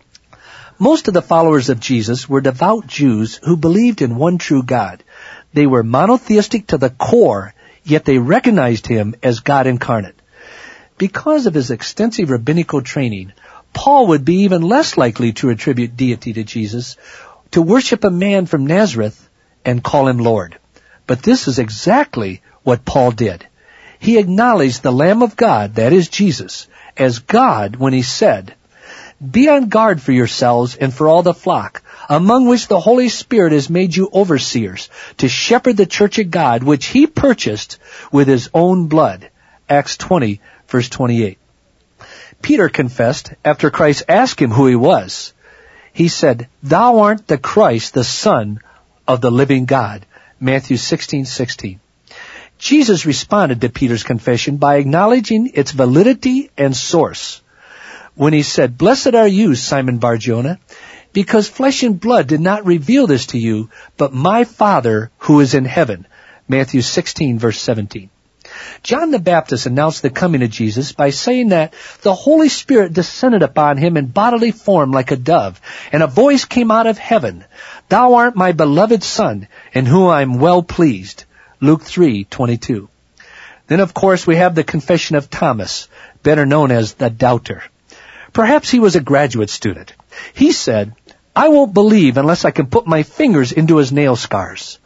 Most of the followers of Jesus were devout Jews who believed in one true God. They were monotheistic to the core, yet they recognized him as God incarnate. Because of his extensive rabbinical training, Paul would be even less likely to attribute deity to Jesus, to worship a man from Nazareth and call him Lord. But this is exactly what Paul did. He acknowledged the Lamb of God, that is Jesus, as God when he said, "Be on guard for yourselves and for all the flock, among which the Holy Spirit has made you overseers, to shepherd the church of God, which he purchased with his own blood." Acts 20, verse 28. Peter confessed after Christ asked him who he was. He said, "Thou art the Christ, the Son of the living God." Matthew 16:16. Jesus responded to Peter's confession by acknowledging its validity and source. When he said, "Blessed are you, Simon Bar-Jonah, because flesh and blood did not reveal this to you, but my Father who is in heaven." Matthew 16, verse 17. John the Baptist announced the coming of Jesus by saying that the Holy Spirit descended upon him in bodily form like a dove, and a voice came out of heaven, "Thou art my beloved Son, in whom I am well pleased." Luke 3:22. Then, of course, we have the confession of Thomas, better known as the Doubter. Perhaps he was a graduate student. He said, "I won't believe unless I can put my fingers into his nail scars."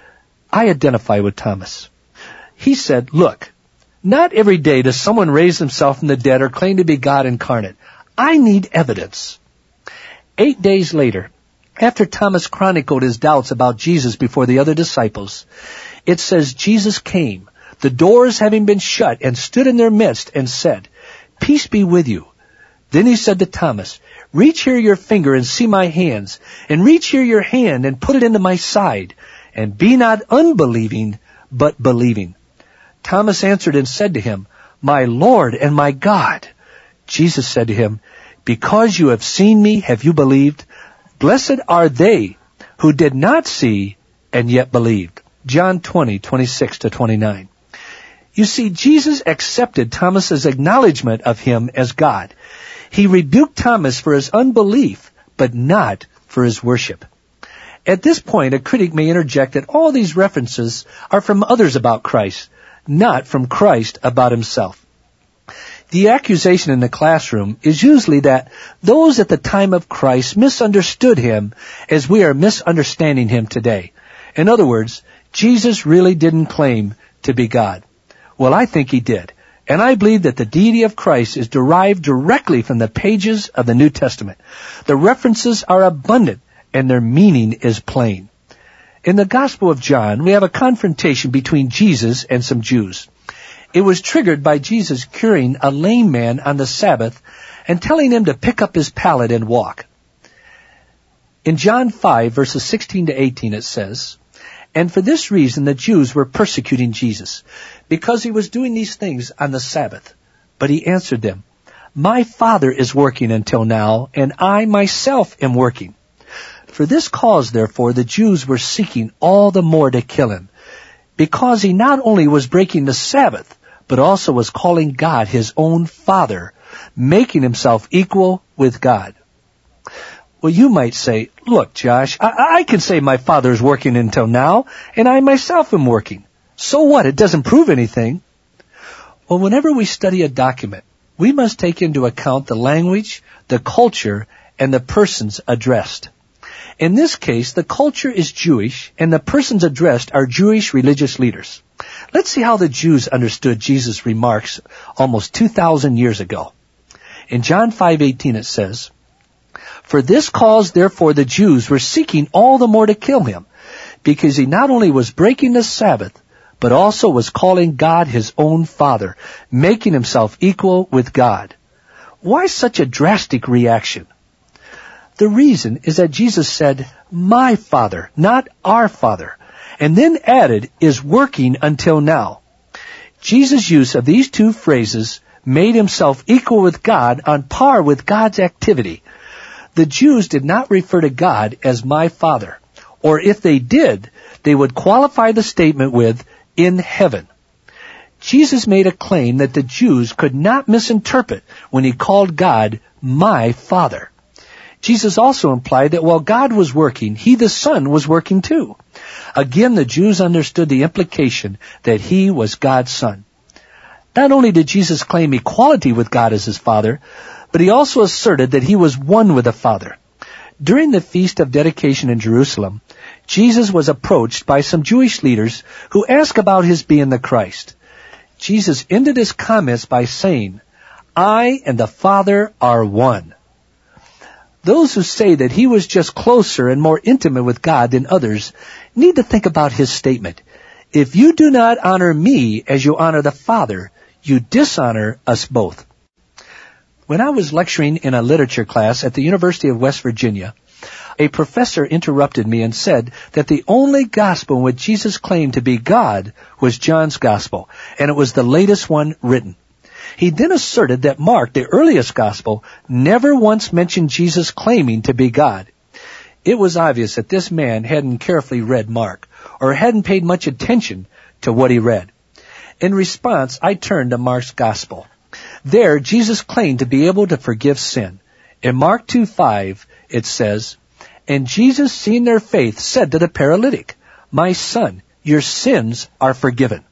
I identify with Thomas. He said, "Look, not every day does someone raise himself from the dead or claim to be God incarnate. I need evidence." 8 days later, After Thomas chronicled his doubts about Jesus before the other disciples, it says Jesus came, the doors having been shut, and stood in their midst and said, "Peace be with you." Then he said to Thomas, "Reach here your finger and see my hands, and reach here your hand and put it into my side, and be not unbelieving, but believing." Thomas answered and said to him, "My Lord and my God." Jesus said to him, "Because you have seen me, have you believed? Blessed are they who did not see and yet believed." John 20:26-29. You see, Jesus accepted Thomas's acknowledgement of him as God. He rebuked Thomas for his unbelief, but not for his worship. At this point, a critic may interject that all these references are from others about Christ, not from Christ about himself. The accusation in the classroom is usually that those at the time of Christ misunderstood him as we are misunderstanding him today. In other words, Jesus really didn't claim to be God. Well, I think he did. And I believe that the deity of Christ is derived directly from the pages of the New Testament. The references are abundant and their meaning is plain. In the Gospel of John, we have a confrontation between Jesus and some Jews. It was triggered by Jesus curing a lame man on the Sabbath and telling him to pick up his pallet and walk. In John 5, verses 16-18, it says, "And for this reason the Jews were persecuting Jesus, because he was doing these things on the Sabbath. But he answered them, 'My Father is working until now, and I myself am working.' For this cause, therefore, the Jews were seeking all the more to kill him, because he not only was breaking the Sabbath, but also was calling God his own Father, making himself equal with God." Well, you might say, "Look, Josh, I can say my Father is working until now, and I myself am working. So what? It doesn't prove anything." Well, whenever we study a document, we must take into account the language, the culture, and the persons addressed. In this case, the culture is Jewish, and the persons addressed are Jewish religious leaders. Let's see how the Jews understood Jesus' remarks almost 2,000 years ago. In John 5:18 it says, "For this cause, therefore, the Jews were seeking all the more to kill him, because he not only was breaking the Sabbath, but also was calling God his own Father, making himself equal with God." Why such a drastic reaction? The reason is that Jesus said, "My Father," not "our Father," and then added, "is working until now." Jesus' use of these two phrases made himself equal with God, on par with God's activity. The Jews did not refer to God as "my Father," or if they did, they would qualify the statement with "in heaven." Jesus made a claim that the Jews could not misinterpret when he called God "my Father." Jesus also implied that while God was working, he, the Son, was working too. Again, the Jews understood the implication that he was God's Son. Not only did Jesus claim equality with God as his Father, but he also asserted that he was one with the Father. During the Feast of Dedication in Jerusalem, Jesus was approached by some Jewish leaders who asked about his being the Christ. Jesus ended his comments by saying, "I and the Father are one." Those who say that he was just closer and more intimate with God than others need to think about his statement. "If you do not honor me as you honor the Father, you dishonor us both." When I was lecturing in a literature class at the University of West Virginia, a professor interrupted me and said that the only gospel in which Jesus claimed to be God was John's gospel, and it was the latest one written. He then asserted that Mark, the earliest gospel, never once mentioned Jesus claiming to be God. It was obvious that this man hadn't carefully read Mark, or hadn't paid much attention to what he read. In response, I turned to Mark's gospel. There, Jesus claimed to be able to forgive sin. In Mark 2:5, it says, "And Jesus, seeing their faith, said to the paralytic, 'My son, your sins are forgiven.'"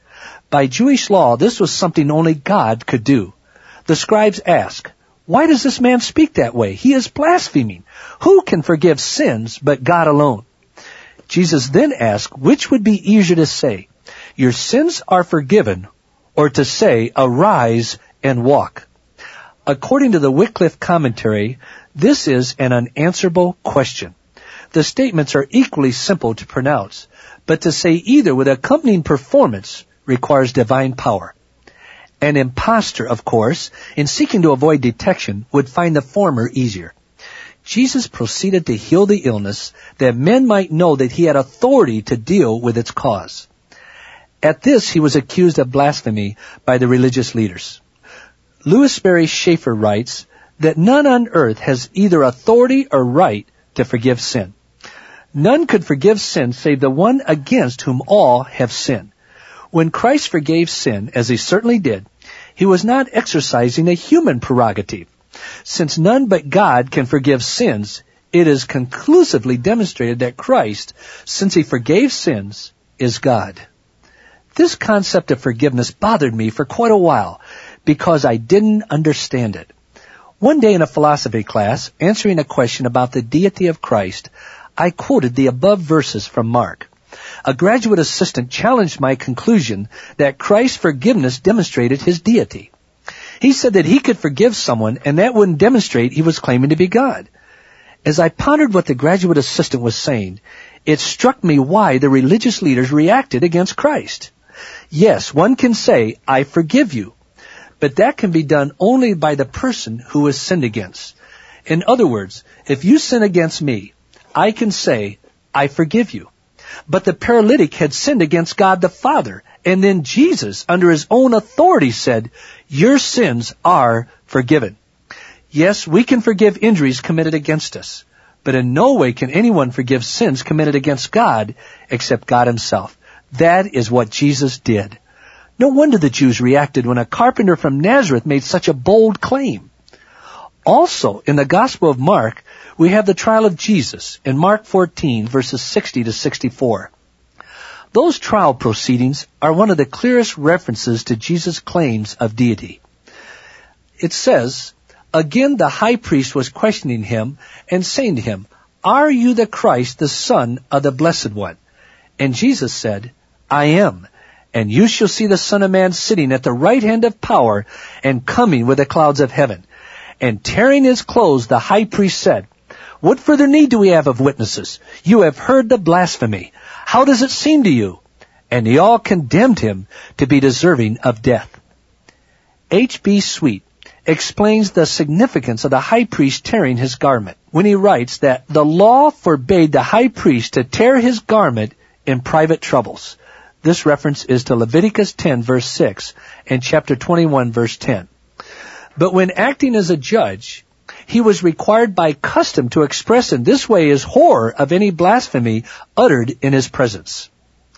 By Jewish law, this was something only God could do. The scribes asked, "Why does this man speak that way? He is blaspheming. Who can forgive sins but God alone?" Jesus then asked, which would be easier to say, "Your sins are forgiven," or to say, "Arise and walk"? According to the Wycliffe commentary, this is an unanswerable question. The statements are equally simple to pronounce, but to say either with accompanying performance requires divine power. An impostor, of course, in seeking to avoid detection, would find the former easier. Jesus proceeded to heal the illness that men might know that he had authority to deal with its cause. At this, he was accused of blasphemy by the religious leaders. Louis Sperry Schaeffer writes that none on earth has either authority or right to forgive sin. None could forgive sin save the one against whom all have sinned. When Christ forgave sin, as he certainly did, he was not exercising a human prerogative. Since none but God can forgive sins, it is conclusively demonstrated that Christ, since he forgave sins, is God. This concept of forgiveness bothered me for quite a while because I didn't understand it. One day in a philosophy class, answering a question about the deity of Christ, I quoted the above verses from Mark. A graduate assistant challenged my conclusion that Christ's forgiveness demonstrated his deity. He said that he could forgive someone and that wouldn't demonstrate he was claiming to be God. As I pondered what the graduate assistant was saying, it struck me why the religious leaders reacted against Christ. Yes, one can say, I forgive you, but that can be done only by the person who is sinned against. In other words, if you sin against me, I can say, I forgive you. But the paralytic had sinned against God the Father, and then Jesus, under his own authority, said, your sins are forgiven. Yes, we can forgive injuries committed against us, but in no way can anyone forgive sins committed against God except God himself. That is what Jesus did. No wonder the Jews reacted when a carpenter from Nazareth made such a bold claim. Also, in the Gospel of Mark, we have the trial of Jesus in Mark 14, verses 60 to 64. Those trial proceedings are one of the clearest references to Jesus' claims of deity. It says, again the high priest was questioning him and saying to him, are you the Christ, the Son of the Blessed One? And Jesus said, I am. And you shall see the Son of Man sitting at the right hand of power and coming with the clouds of heaven. And tearing his clothes, the high priest said, what further need do we have of witnesses? You have heard the blasphemy. How does it seem to you? And they all condemned him to be deserving of death. H.B. Sweet explains the significance of the high priest tearing his garment when he writes that the law forbade the high priest to tear his garment in private troubles. This reference is to Leviticus 10, verse 6, and chapter 21, verse 10. But when acting as a judge, he was required by custom to express in this way his horror of any blasphemy uttered in his presence.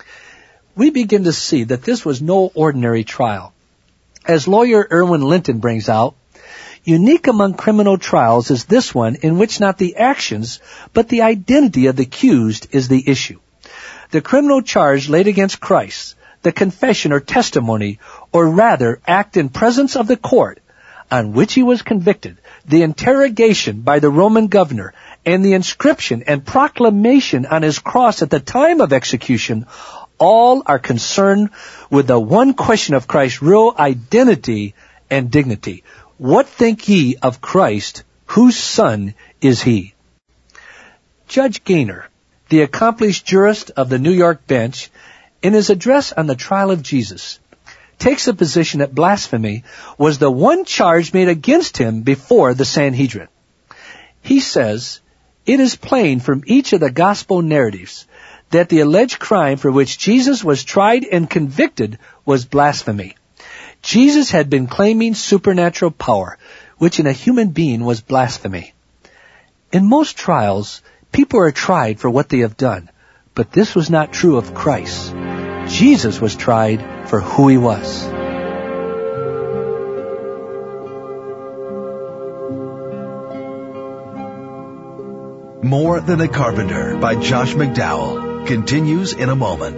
We begin to see that this was no ordinary trial. As lawyer Erwin Linton brings out, unique among criminal trials is this one in which not the actions, but the identity of the accused is the issue. The criminal charge laid against Christ, the confession or testimony, or rather act in presence of the court, on which he was convicted, the interrogation by the Roman governor, and the inscription and proclamation on his cross at the time of execution, all are concerned with the one question of Christ's real identity and dignity. What think ye of Christ? Whose son is he? Judge Gaynor, the accomplished jurist of the New York bench, in his address on the trial of Jesus, takes the position that blasphemy was the one charge made against him before the Sanhedrin. He says, it is plain from each of the gospel narratives that the alleged crime for which Jesus was tried and convicted was blasphemy. Jesus had been claiming supernatural power, which in a human being was blasphemy. In most trials, people are tried for what they have done, but this was not true of Christ. Jesus was tried for who he was. More Than a Carpenter by Josh McDowell continues in a moment.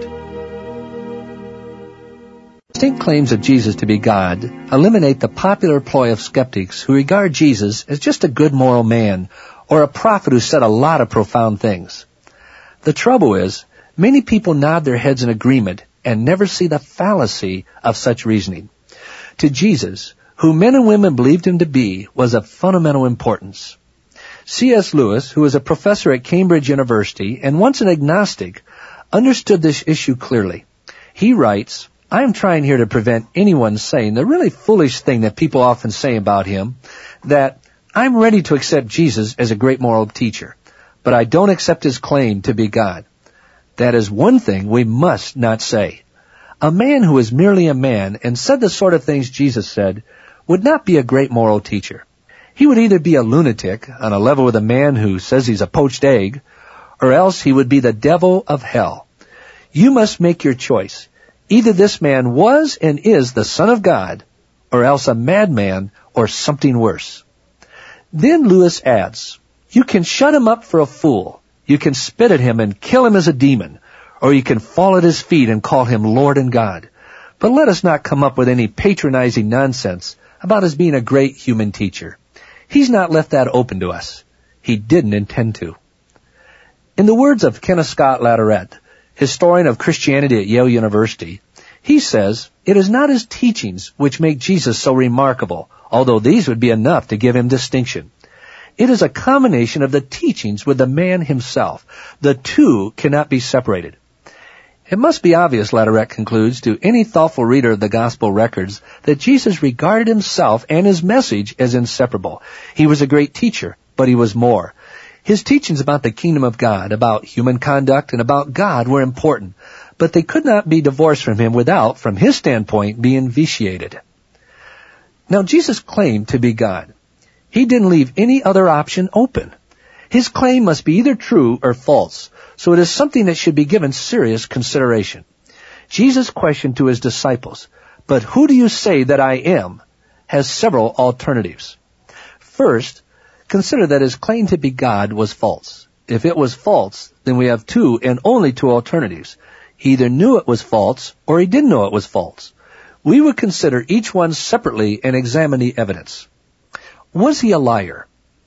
Distinct claims of Jesus to be God eliminate the popular ploy of skeptics who regard Jesus as just a good moral man or a prophet who said a lot of profound things. The trouble is, many people nod their heads in agreement and never see the fallacy of such reasoning. To Jesus, who men and women believed him to be, was of fundamental importance. C.S. Lewis, who was a professor at Cambridge University and once an agnostic, understood this issue clearly. He writes, "I am trying here to prevent anyone saying the really foolish thing that people often say about him, that I'm ready to accept Jesus as a great moral teacher, but I don't accept his claim to be God. That is one thing we must not say. A man who is merely a man and said the sort of things Jesus said would not be a great moral teacher. He would either be a lunatic on a level with a man who says he's a poached egg, or else he would be the devil of hell. You must make your choice. Either this man was and is the Son of God, or else a madman or something worse." Then Lewis adds, "You can shut him up for a fool. You can spit at him and kill him as a demon, or you can fall at his feet and call him Lord and God. But let us not come up with any patronizing nonsense about his being a great human teacher. He's not left that open to us. He didn't intend to." In the words of Kenneth Scott Latourette, historian of Christianity at Yale University, he says, "It is not his teachings which make Jesus so remarkable, although these would be enough to give him distinction. It is a combination of the teachings with the man himself. The two cannot be separated." It must be obvious, Latourette concludes, to any thoughtful reader of the gospel records that Jesus regarded himself and his message as inseparable. He was a great teacher, but he was more. His teachings about the kingdom of God, about human conduct, and about God were important, but they could not be divorced from him without, from his standpoint, being vitiated. Now, Jesus claimed to be God. He didn't leave any other option open. His claim must be either true or false, so it is something that should be given serious consideration. Jesus' question to his disciples, "But who do you say that I am?" has several alternatives. First, consider that his claim to be God was false. If it was false, then we have two and only two alternatives. He either knew it was false or he didn't know it was false. We would consider each one separately and examine the evidence. Was he a liar?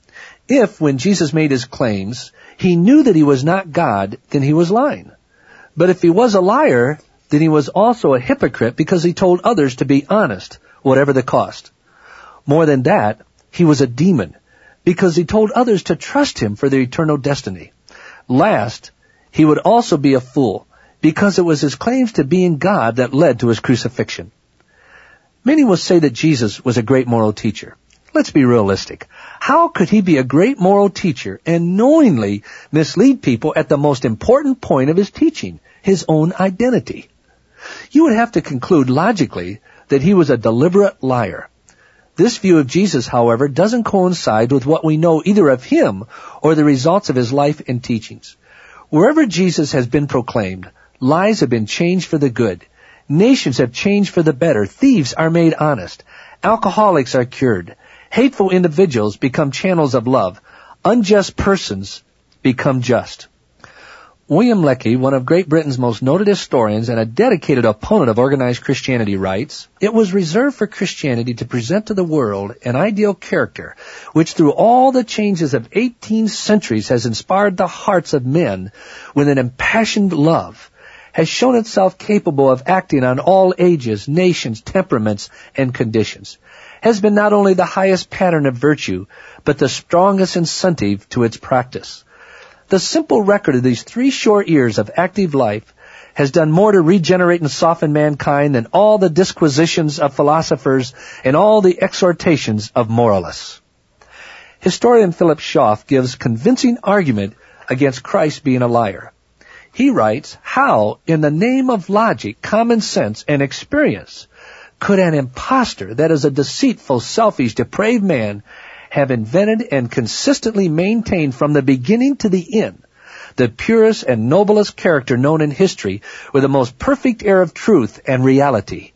If, when Jesus made his claims, he knew that he was not God, then he was lying. But if he was a liar, then he was also a hypocrite because he told others to be honest, whatever the cost. More than that, he was a demon because he told others to trust him for their eternal destiny. Last, he would also be a fool because it was his claims to being God that led to his crucifixion. Many will say that Jesus was a great moral teacher. Let's be realistic. How could he be a great moral teacher and knowingly mislead people at the most important point of his teaching, his own identity? You would have to conclude logically that he was a deliberate liar. This view of Jesus, however, doesn't coincide with what we know either of him or the results of his life and teachings. Wherever Jesus has been proclaimed, lies have been changed for the good. Nations have changed for the better. Thieves are made honest. Alcoholics are cured. Hateful individuals become channels of love. Unjust persons become just. William Lecky, one of Great Britain's most noted historians and a dedicated opponent of organized Christianity, writes, "It was reserved for Christianity to present to the world an ideal character which through all the changes of 18 centuries has inspired the hearts of men with an impassioned love, has shown itself capable of acting on all ages, nations, temperaments, and conditions, has been not only the highest pattern of virtue, but the strongest incentive to its practice. The simple record of these 3 short years of active life has done more to regenerate and soften mankind than all the disquisitions of philosophers and all the exhortations of moralists." Historian Philip Schaff gives convincing argument against Christ being a liar. He writes, "How, in the name of logic, common sense, and experience, could an impostor, that is a deceitful, selfish, depraved man, have invented and consistently maintained from the beginning to the end the purest and noblest character known in history with the most perfect air of truth and reality?"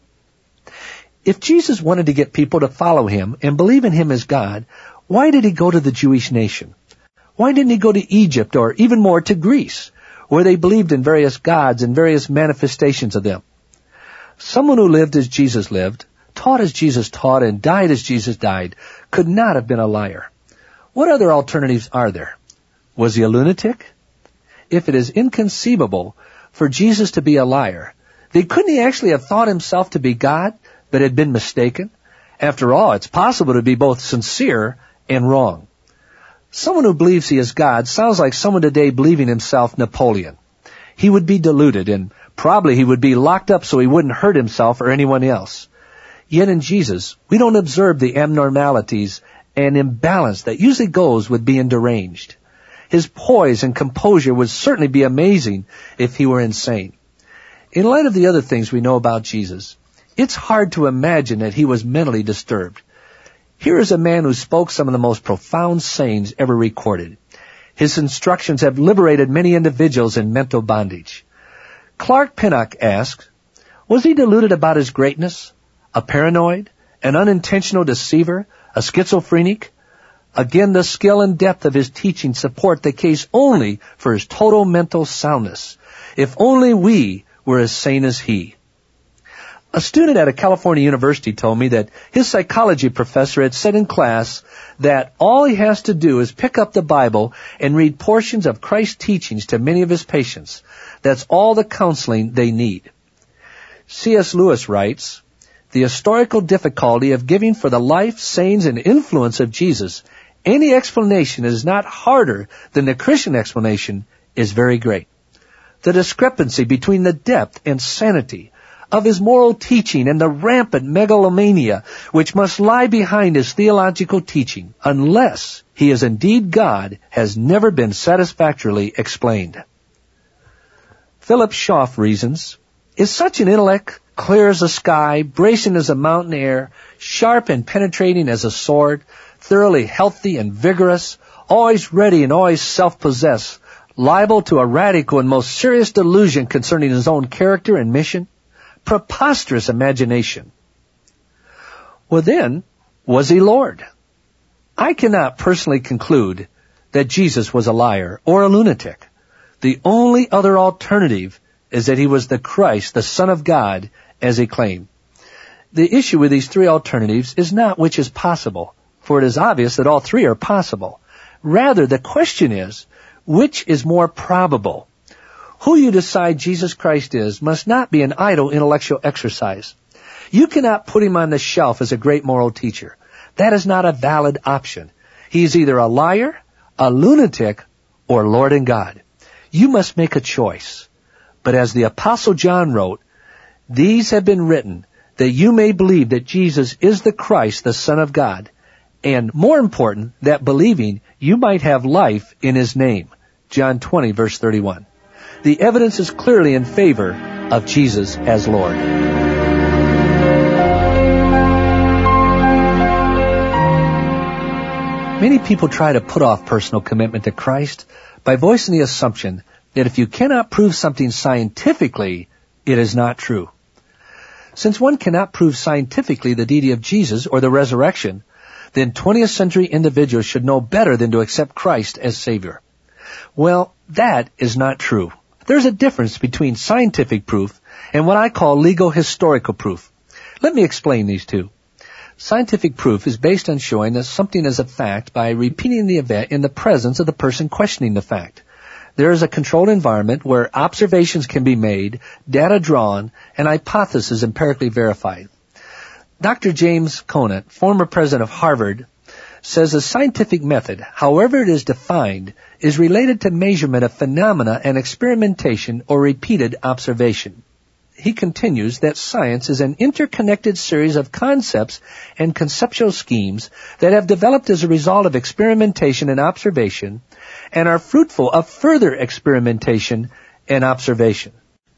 If Jesus wanted to get people to follow him and believe in him as God, why did he go to the Jewish nation? Why didn't he go to Egypt or even more to Greece, where they believed in various gods and various manifestations of them? Someone who lived as Jesus lived, taught as Jesus taught, and died as Jesus died could not have been a liar. What other alternatives are there? Was he a lunatic? If it is inconceivable for Jesus to be a liar, then couldn't he actually have thought himself to be God, but had been mistaken? After all, it's possible to be both sincere and wrong. Someone who believes he is God sounds like someone today believing himself Napoleon. He would be deluded, and probably he would be locked up so he wouldn't hurt himself or anyone else. Yet in Jesus, we don't observe the abnormalities and imbalance that usually goes with being deranged. His poise and composure would certainly be amazing if he were insane. In light of the other things we know about Jesus, it's hard to imagine that he was mentally disturbed. Here is a man who spoke some of the most profound sayings ever recorded. His instructions have liberated many individuals in mental bondage. Clark Pinnock asks, was he deluded about his greatness? A paranoid? An unintentional deceiver? A schizophrenic? Again, the skill and depth of his teaching support the case only for his total mental soundness. If only we were as sane as he. A student at a California university told me that his psychology professor had said in class that all he has to do is pick up the Bible and read portions of Christ's teachings to many of his patients. That's all the counseling they need. C.S. Lewis writes, the historical difficulty of giving for the life, sayings, and influence of Jesus, any explanation is not harder than the Christian explanation is very great. The discrepancy between the depth and sanity of his moral teaching and the rampant megalomania which must lie behind his theological teaching, unless he is indeed God, has never been satisfactorily explained. Philip Schaff reasons, is such an intellect clear as the sky, bracing as a mountain air, sharp and penetrating as a sword, thoroughly healthy and vigorous, always ready and always self-possessed, liable to a radical and most serious delusion concerning his own character and mission? Preposterous imagination. Well then, was he Lord? I cannot personally conclude that Jesus was a liar or a lunatic. The only other alternative is that he was the Christ, the Son of God, as he claimed. The issue with these three alternatives is not which is possible, for it is obvious that all three are possible. Rather, the question is, which is more probable? Who you decide Jesus Christ is must not be an idle intellectual exercise. You cannot put him on the shelf as a great moral teacher. That is not a valid option. He is either a liar, a lunatic, or Lord and God. You must make a choice. But as the Apostle John wrote, these have been written that you may believe that Jesus is the Christ, the Son of God, and more important, that believing you might have life in his name. John 20, verse 31. The evidence is clearly in favor of Jesus as Lord. Many people try to put off personal commitment to Christ by voicing the assumption that if you cannot prove something scientifically, it is not true. Since one cannot prove scientifically the deity of Jesus or the resurrection, then 20th century individuals should know better than to accept Christ as Savior. Well, that is not true. There's a difference between scientific proof and what I call legal historical proof. Let me explain these two. Scientific proof is based on showing that something is a fact by repeating the event in the presence of the person questioning the fact. There is a controlled environment where observations can be made, data drawn, and hypotheses empirically verified. Dr. James Conant, former president of Harvard, says the scientific method, however it is defined, is related to measurement of phenomena and experimentation or repeated observation. He continues that science is an interconnected series of concepts and conceptual schemes that have developed as a result of experimentation and observation and are fruitful of further experimentation and observation.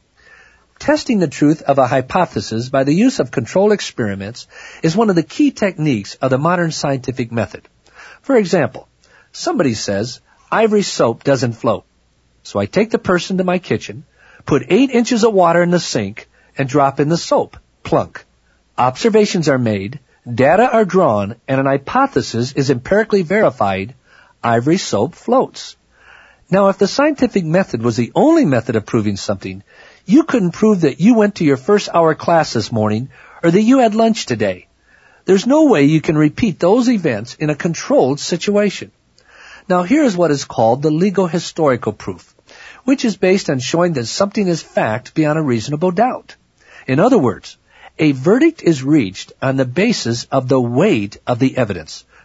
Testing the truth of a hypothesis by the use of controlled experiments is one of the key techniques of the modern scientific method. For example, somebody says, ivory soap doesn't float. So I take the person to my kitchen, put 8 inches of water in the sink, and drop in the soap. Plunk. Observations are made, data are drawn, and an hypothesis is empirically verified. Ivory soap floats. Now, if the scientific method was the only method of proving something, you couldn't prove that you went to your first hour class this morning or that you had lunch today. There's no way you can repeat those events in a controlled situation. Now, here is what is called the legal historical proof, which is based on showing that something is fact beyond a reasonable doubt. In other words, a verdict is reached on the basis of the weight of the evidence.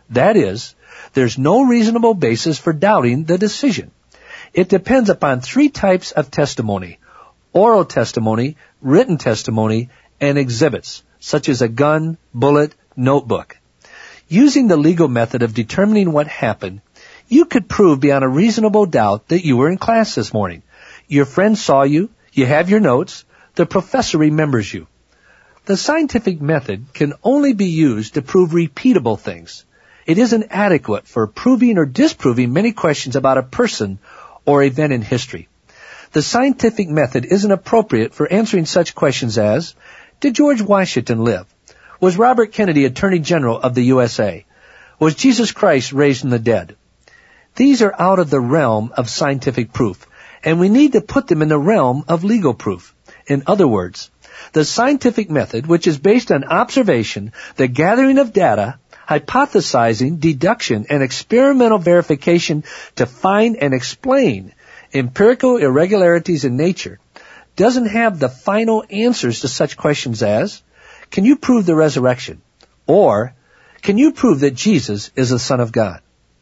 That is, there's no reasonable basis for doubting the decision. It depends upon 3 types of testimony: oral testimony, written testimony, and exhibits, such as a gun, bullet, notebook. Using the legal method of determining what happened, you could prove beyond a reasonable doubt that you were in class this morning. Your friend saw you, you have your notes, the professor remembers you. The scientific method can only be used to prove repeatable things. It isn't adequate for proving or disproving many questions about a person or event in history. The scientific method isn't appropriate for answering such questions as, did George Washington live? Was Robert Kennedy Attorney General of the USA? Was Jesus Christ raised from the dead? These are out of the realm of scientific proof, and we need to put them in the realm of legal proof. In other words, the scientific method, which is based on observation, the gathering of data, hypothesizing, deduction, and experimental verification to find and explain empirical irregularities in nature, doesn't have the final answers to such questions as, can you prove the resurrection? Or, can you prove that Jesus is the Son of God?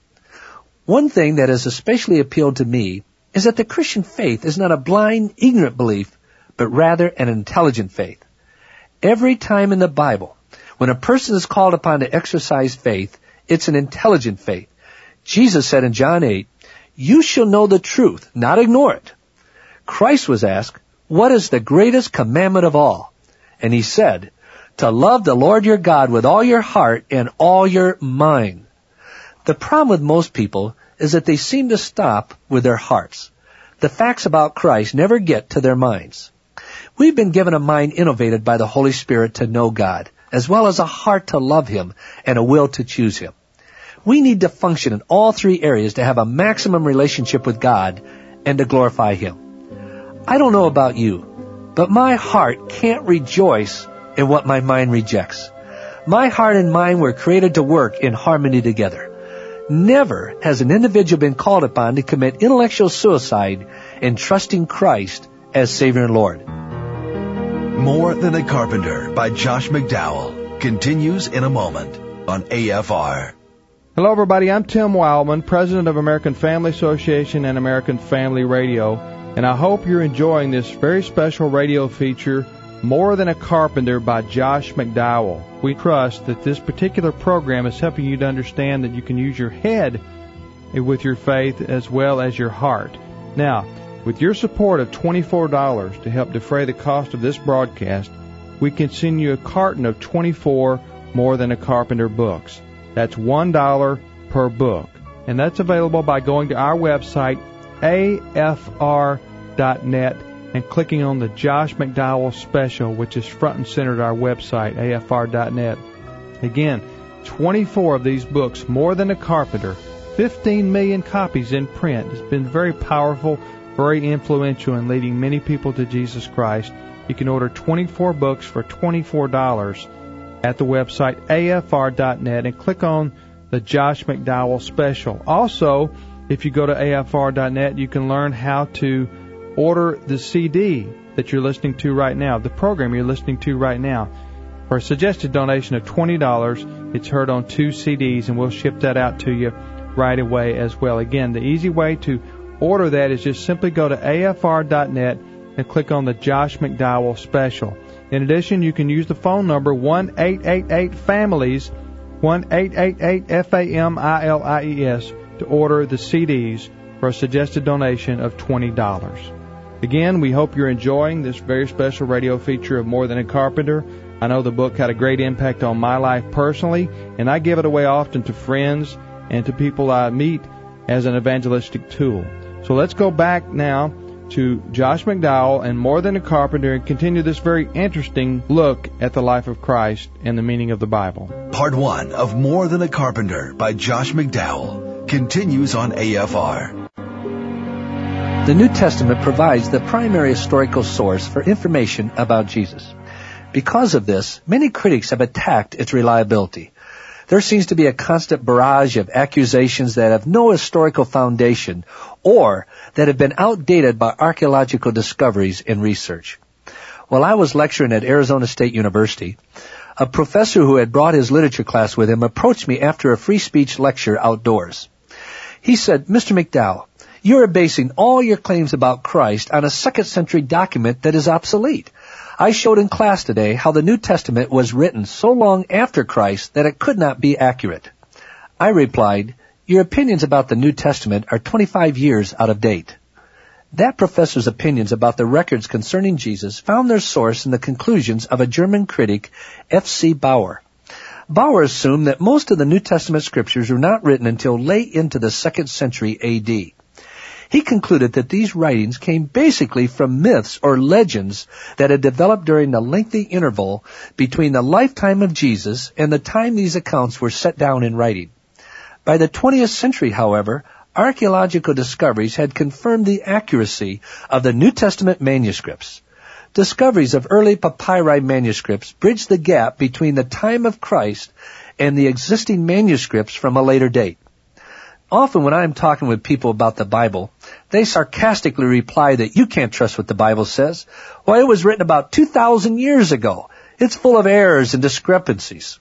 One thing that has especially appealed to me is that the Christian faith is not a blind, ignorant belief, but rather an intelligent faith. Every time in the Bible, when a person is called upon to exercise faith, it's an intelligent faith. Jesus said in John 8, you shall know the truth, not ignore it. Christ was asked, what is the greatest commandment of all? And he said, to love the Lord your God with all your heart and all your mind. The problem with most people is that they seem to stop with their hearts. The facts about Christ never get to their minds. We've been given a mind innovated by the Holy Spirit to know God, as well as a heart to love Him and a will to choose Him. We need to function in all 3 areas to have a maximum relationship with God and to glorify Him. I don't know about you, but my heart can't rejoice in what my mind rejects. My heart and mind were created to work in harmony together. Never has an individual been called upon to commit intellectual suicide in trusting Christ as Savior and Lord. More Than a Carpenter by Josh McDowell continues in a moment on AFR. Hello, everybody. I'm Tim Wildman, president of American Family Association and American Family Radio, and I hope you're enjoying this very special radio feature, More Than a Carpenter by Josh McDowell. We trust that this particular program is helping you to understand that you can use your head with your faith as well as your heart. Now, with your support of $24 to help defray the cost of this broadcast, we can send you a carton of 24 More Than a Carpenter books. That's $1 per book. And that's available by going to our website, afr.net, and clicking on the Josh McDowell Special, which is front and center at our website, afr.net. Again, 24 of these books, More Than a Carpenter, 15 million copies in print. It's been very powerful, very influential in leading many people to Jesus Christ. You can order 24 books for $24 at the website afr.net and click on the Josh McDowell Special. Also, if you go to afr.net, you can learn how to order the CD that you're listening to right now, the program you're listening to right now. For a suggested donation of $20, it's heard on 2 CDs, and we'll ship that out to you right away as well. Again, the easy way to order that is just simply go to afr.net and click on the Josh McDowell Special. In addition, you can use the phone number 1-888-FAMILIES, 1-888-FAMILIES, to order the CDs for a suggested donation of $20. Again, we hope you're enjoying this very special radio feature of More Than a Carpenter. I know the book had a great impact on my life personally, and I give it away often to friends and to people I meet as an evangelistic tool. So let's go back now to Josh McDowell and More Than a Carpenter and continue this very interesting look at the life of Christ and the meaning of the Bible. Part 1 of More Than a Carpenter by Josh McDowell continues on AFR. The New Testament provides the primary historical source for information about Jesus. Because of this, many critics have attacked its reliability. There seems to be a constant barrage of accusations that have no historical foundation or that have been outdated by archaeological discoveries and research. While I was lecturing at Arizona State University, a professor who had brought his literature class with him approached me after a free speech lecture outdoors. He said, "Mr. McDowell, you are basing all your claims about Christ on a 2nd century document that is obsolete. I showed in class today how the New Testament was written so long after Christ that it could not be accurate." I replied, "Your opinions about the New Testament are 25 years out of date." That professor's opinions about the records concerning Jesus found their source in the conclusions of a German critic, F.C. Bauer. Bauer assumed that most of the New Testament scriptures were not written until late into the 2nd century A.D. He concluded that these writings came basically from myths or legends that had developed during the lengthy interval between the lifetime of Jesus and the time these accounts were set down in writing. By the 20th century, however, archaeological discoveries had confirmed the accuracy of the New Testament manuscripts. Discoveries of early papyri manuscripts bridged the gap between the time of Christ and the existing manuscripts from a later date. Often when I'm talking with people about the Bible, they sarcastically reply that you can't trust what the Bible says. Well, it was written about 2,000 years ago. It's full of errors and discrepancies.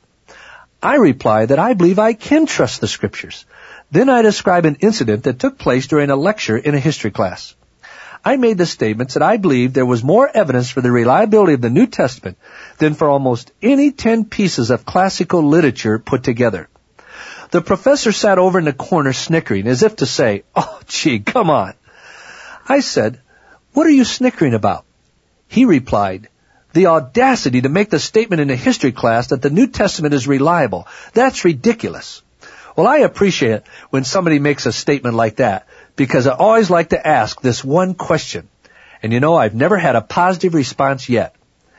I reply that I believe I can trust the Scriptures. Then I describe an incident that took place during a lecture in a history class. I made the statements that I believed there was more evidence for the reliability of the New Testament than for almost any 10 pieces of classical literature put together. The professor sat over in the corner snickering as if to say, "Oh, gee, come on." I said, "What are you snickering about?" He replied, "The audacity to make the statement in a history class that the New Testament is reliable. That's ridiculous." Well, I appreciate it when somebody makes a statement like that, because I always like to ask this one question. And you know, I've never had a positive response yet.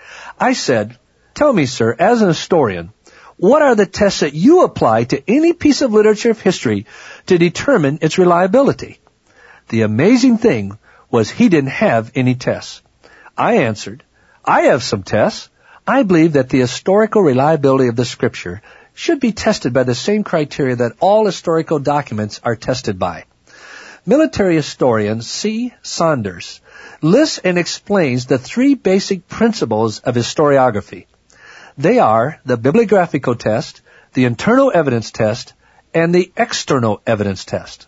I said, "Tell me, sir, as an historian, what are the tests that you apply to any piece of literature of history to determine its reliability?" The amazing thing was he didn't have any tests. I answered, "I have some tests. I believe that the historical reliability of the Scripture should be tested by the same criteria that all historical documents are tested by." Military historian C. Saunders lists and explains the 3 basic principles of historiography. They are the bibliographical test, the internal evidence test, and the external evidence test.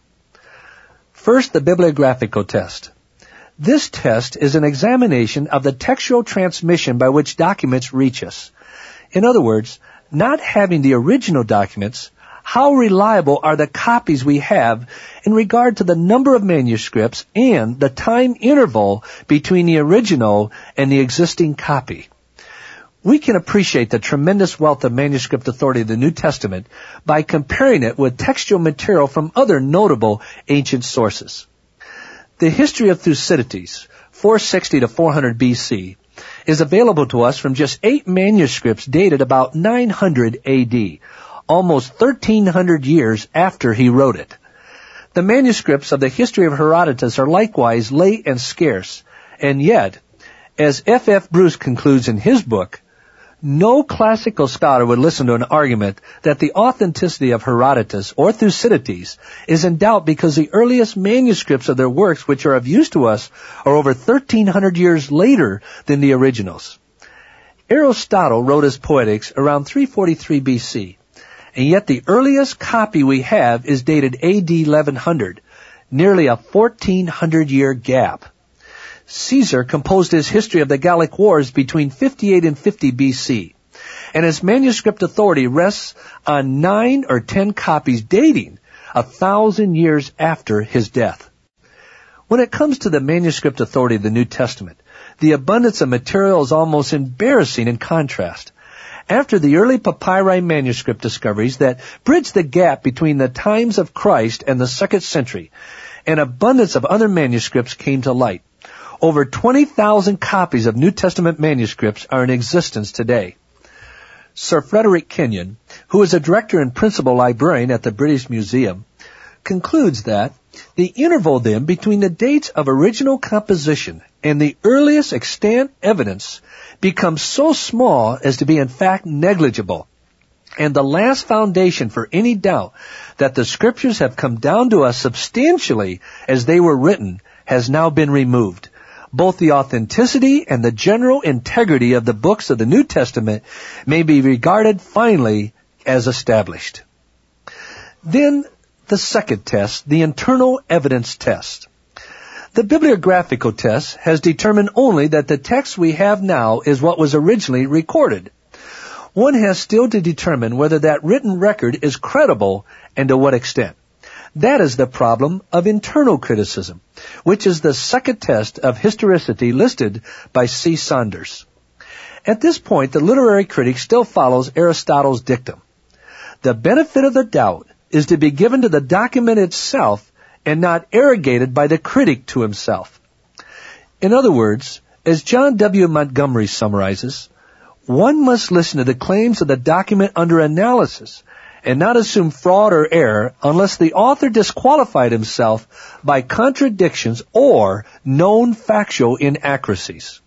First, the bibliographical test. This test is an examination of the textual transmission by which documents reach us. In other words, not having the original documents, how reliable are the copies we have in regard to the number of manuscripts and the time interval between the original and the existing copy? We can appreciate the tremendous wealth of manuscript authority of the New Testament by comparing it with textual material from other notable ancient sources. The history of Thucydides, 460 to 400 BC, is available to us from just 8 manuscripts dated about 900 AD, almost 1,300 years after he wrote it. The manuscripts of the history of Herodotus are likewise late and scarce, and yet, as F.F. Bruce concludes in his book, no classical scholar would listen to an argument that the authenticity of Herodotus or Thucydides is in doubt because the earliest manuscripts of their works which are of use to us are over 1,300 years later than the originals. Aristotle wrote his Poetics around 343 BC, and yet the earliest copy we have is dated AD 1100, nearly a 1,400-year gap. Caesar composed his history of the Gallic Wars between 58 and 50 BC, and his manuscript authority rests on 9 or 10 copies dating 1,000 years after his death. When it comes to the manuscript authority of the New Testament, the abundance of material is almost embarrassing in contrast. After the early papyri manuscript discoveries that bridged the gap between the times of Christ and the 2nd century, an abundance of other manuscripts came to light. Over 20,000 copies of New Testament manuscripts are in existence today. Sir Frederick Kenyon, who is a director and principal librarian at the British Museum, concludes that the interval then between the dates of original composition and the earliest extant evidence becomes so small as to be in fact negligible, and the last foundation for any doubt that the Scriptures have come down to us substantially as they were written has now been removed. both the authenticity and the general integrity of the books of the New Testament may be regarded finally as established. Then, the second test, the internal evidence test. The bibliographical test has determined only that the text we have now is what was originally recorded. One has still to determine whether that written record is credible and to what extent. That is the problem of internal criticism, which is the second test of historicity listed by C. Saunders. At this point, the literary critic still follows Aristotle's dictum. The benefit of the doubt is to be given to the document itself and not arrogated by the critic to himself. In other words, as John W. Montgomery summarizes, one must listen to the claims of the document under analysis and not assume fraud or error unless the author disqualified himself by contradictions or known factual inaccuracies.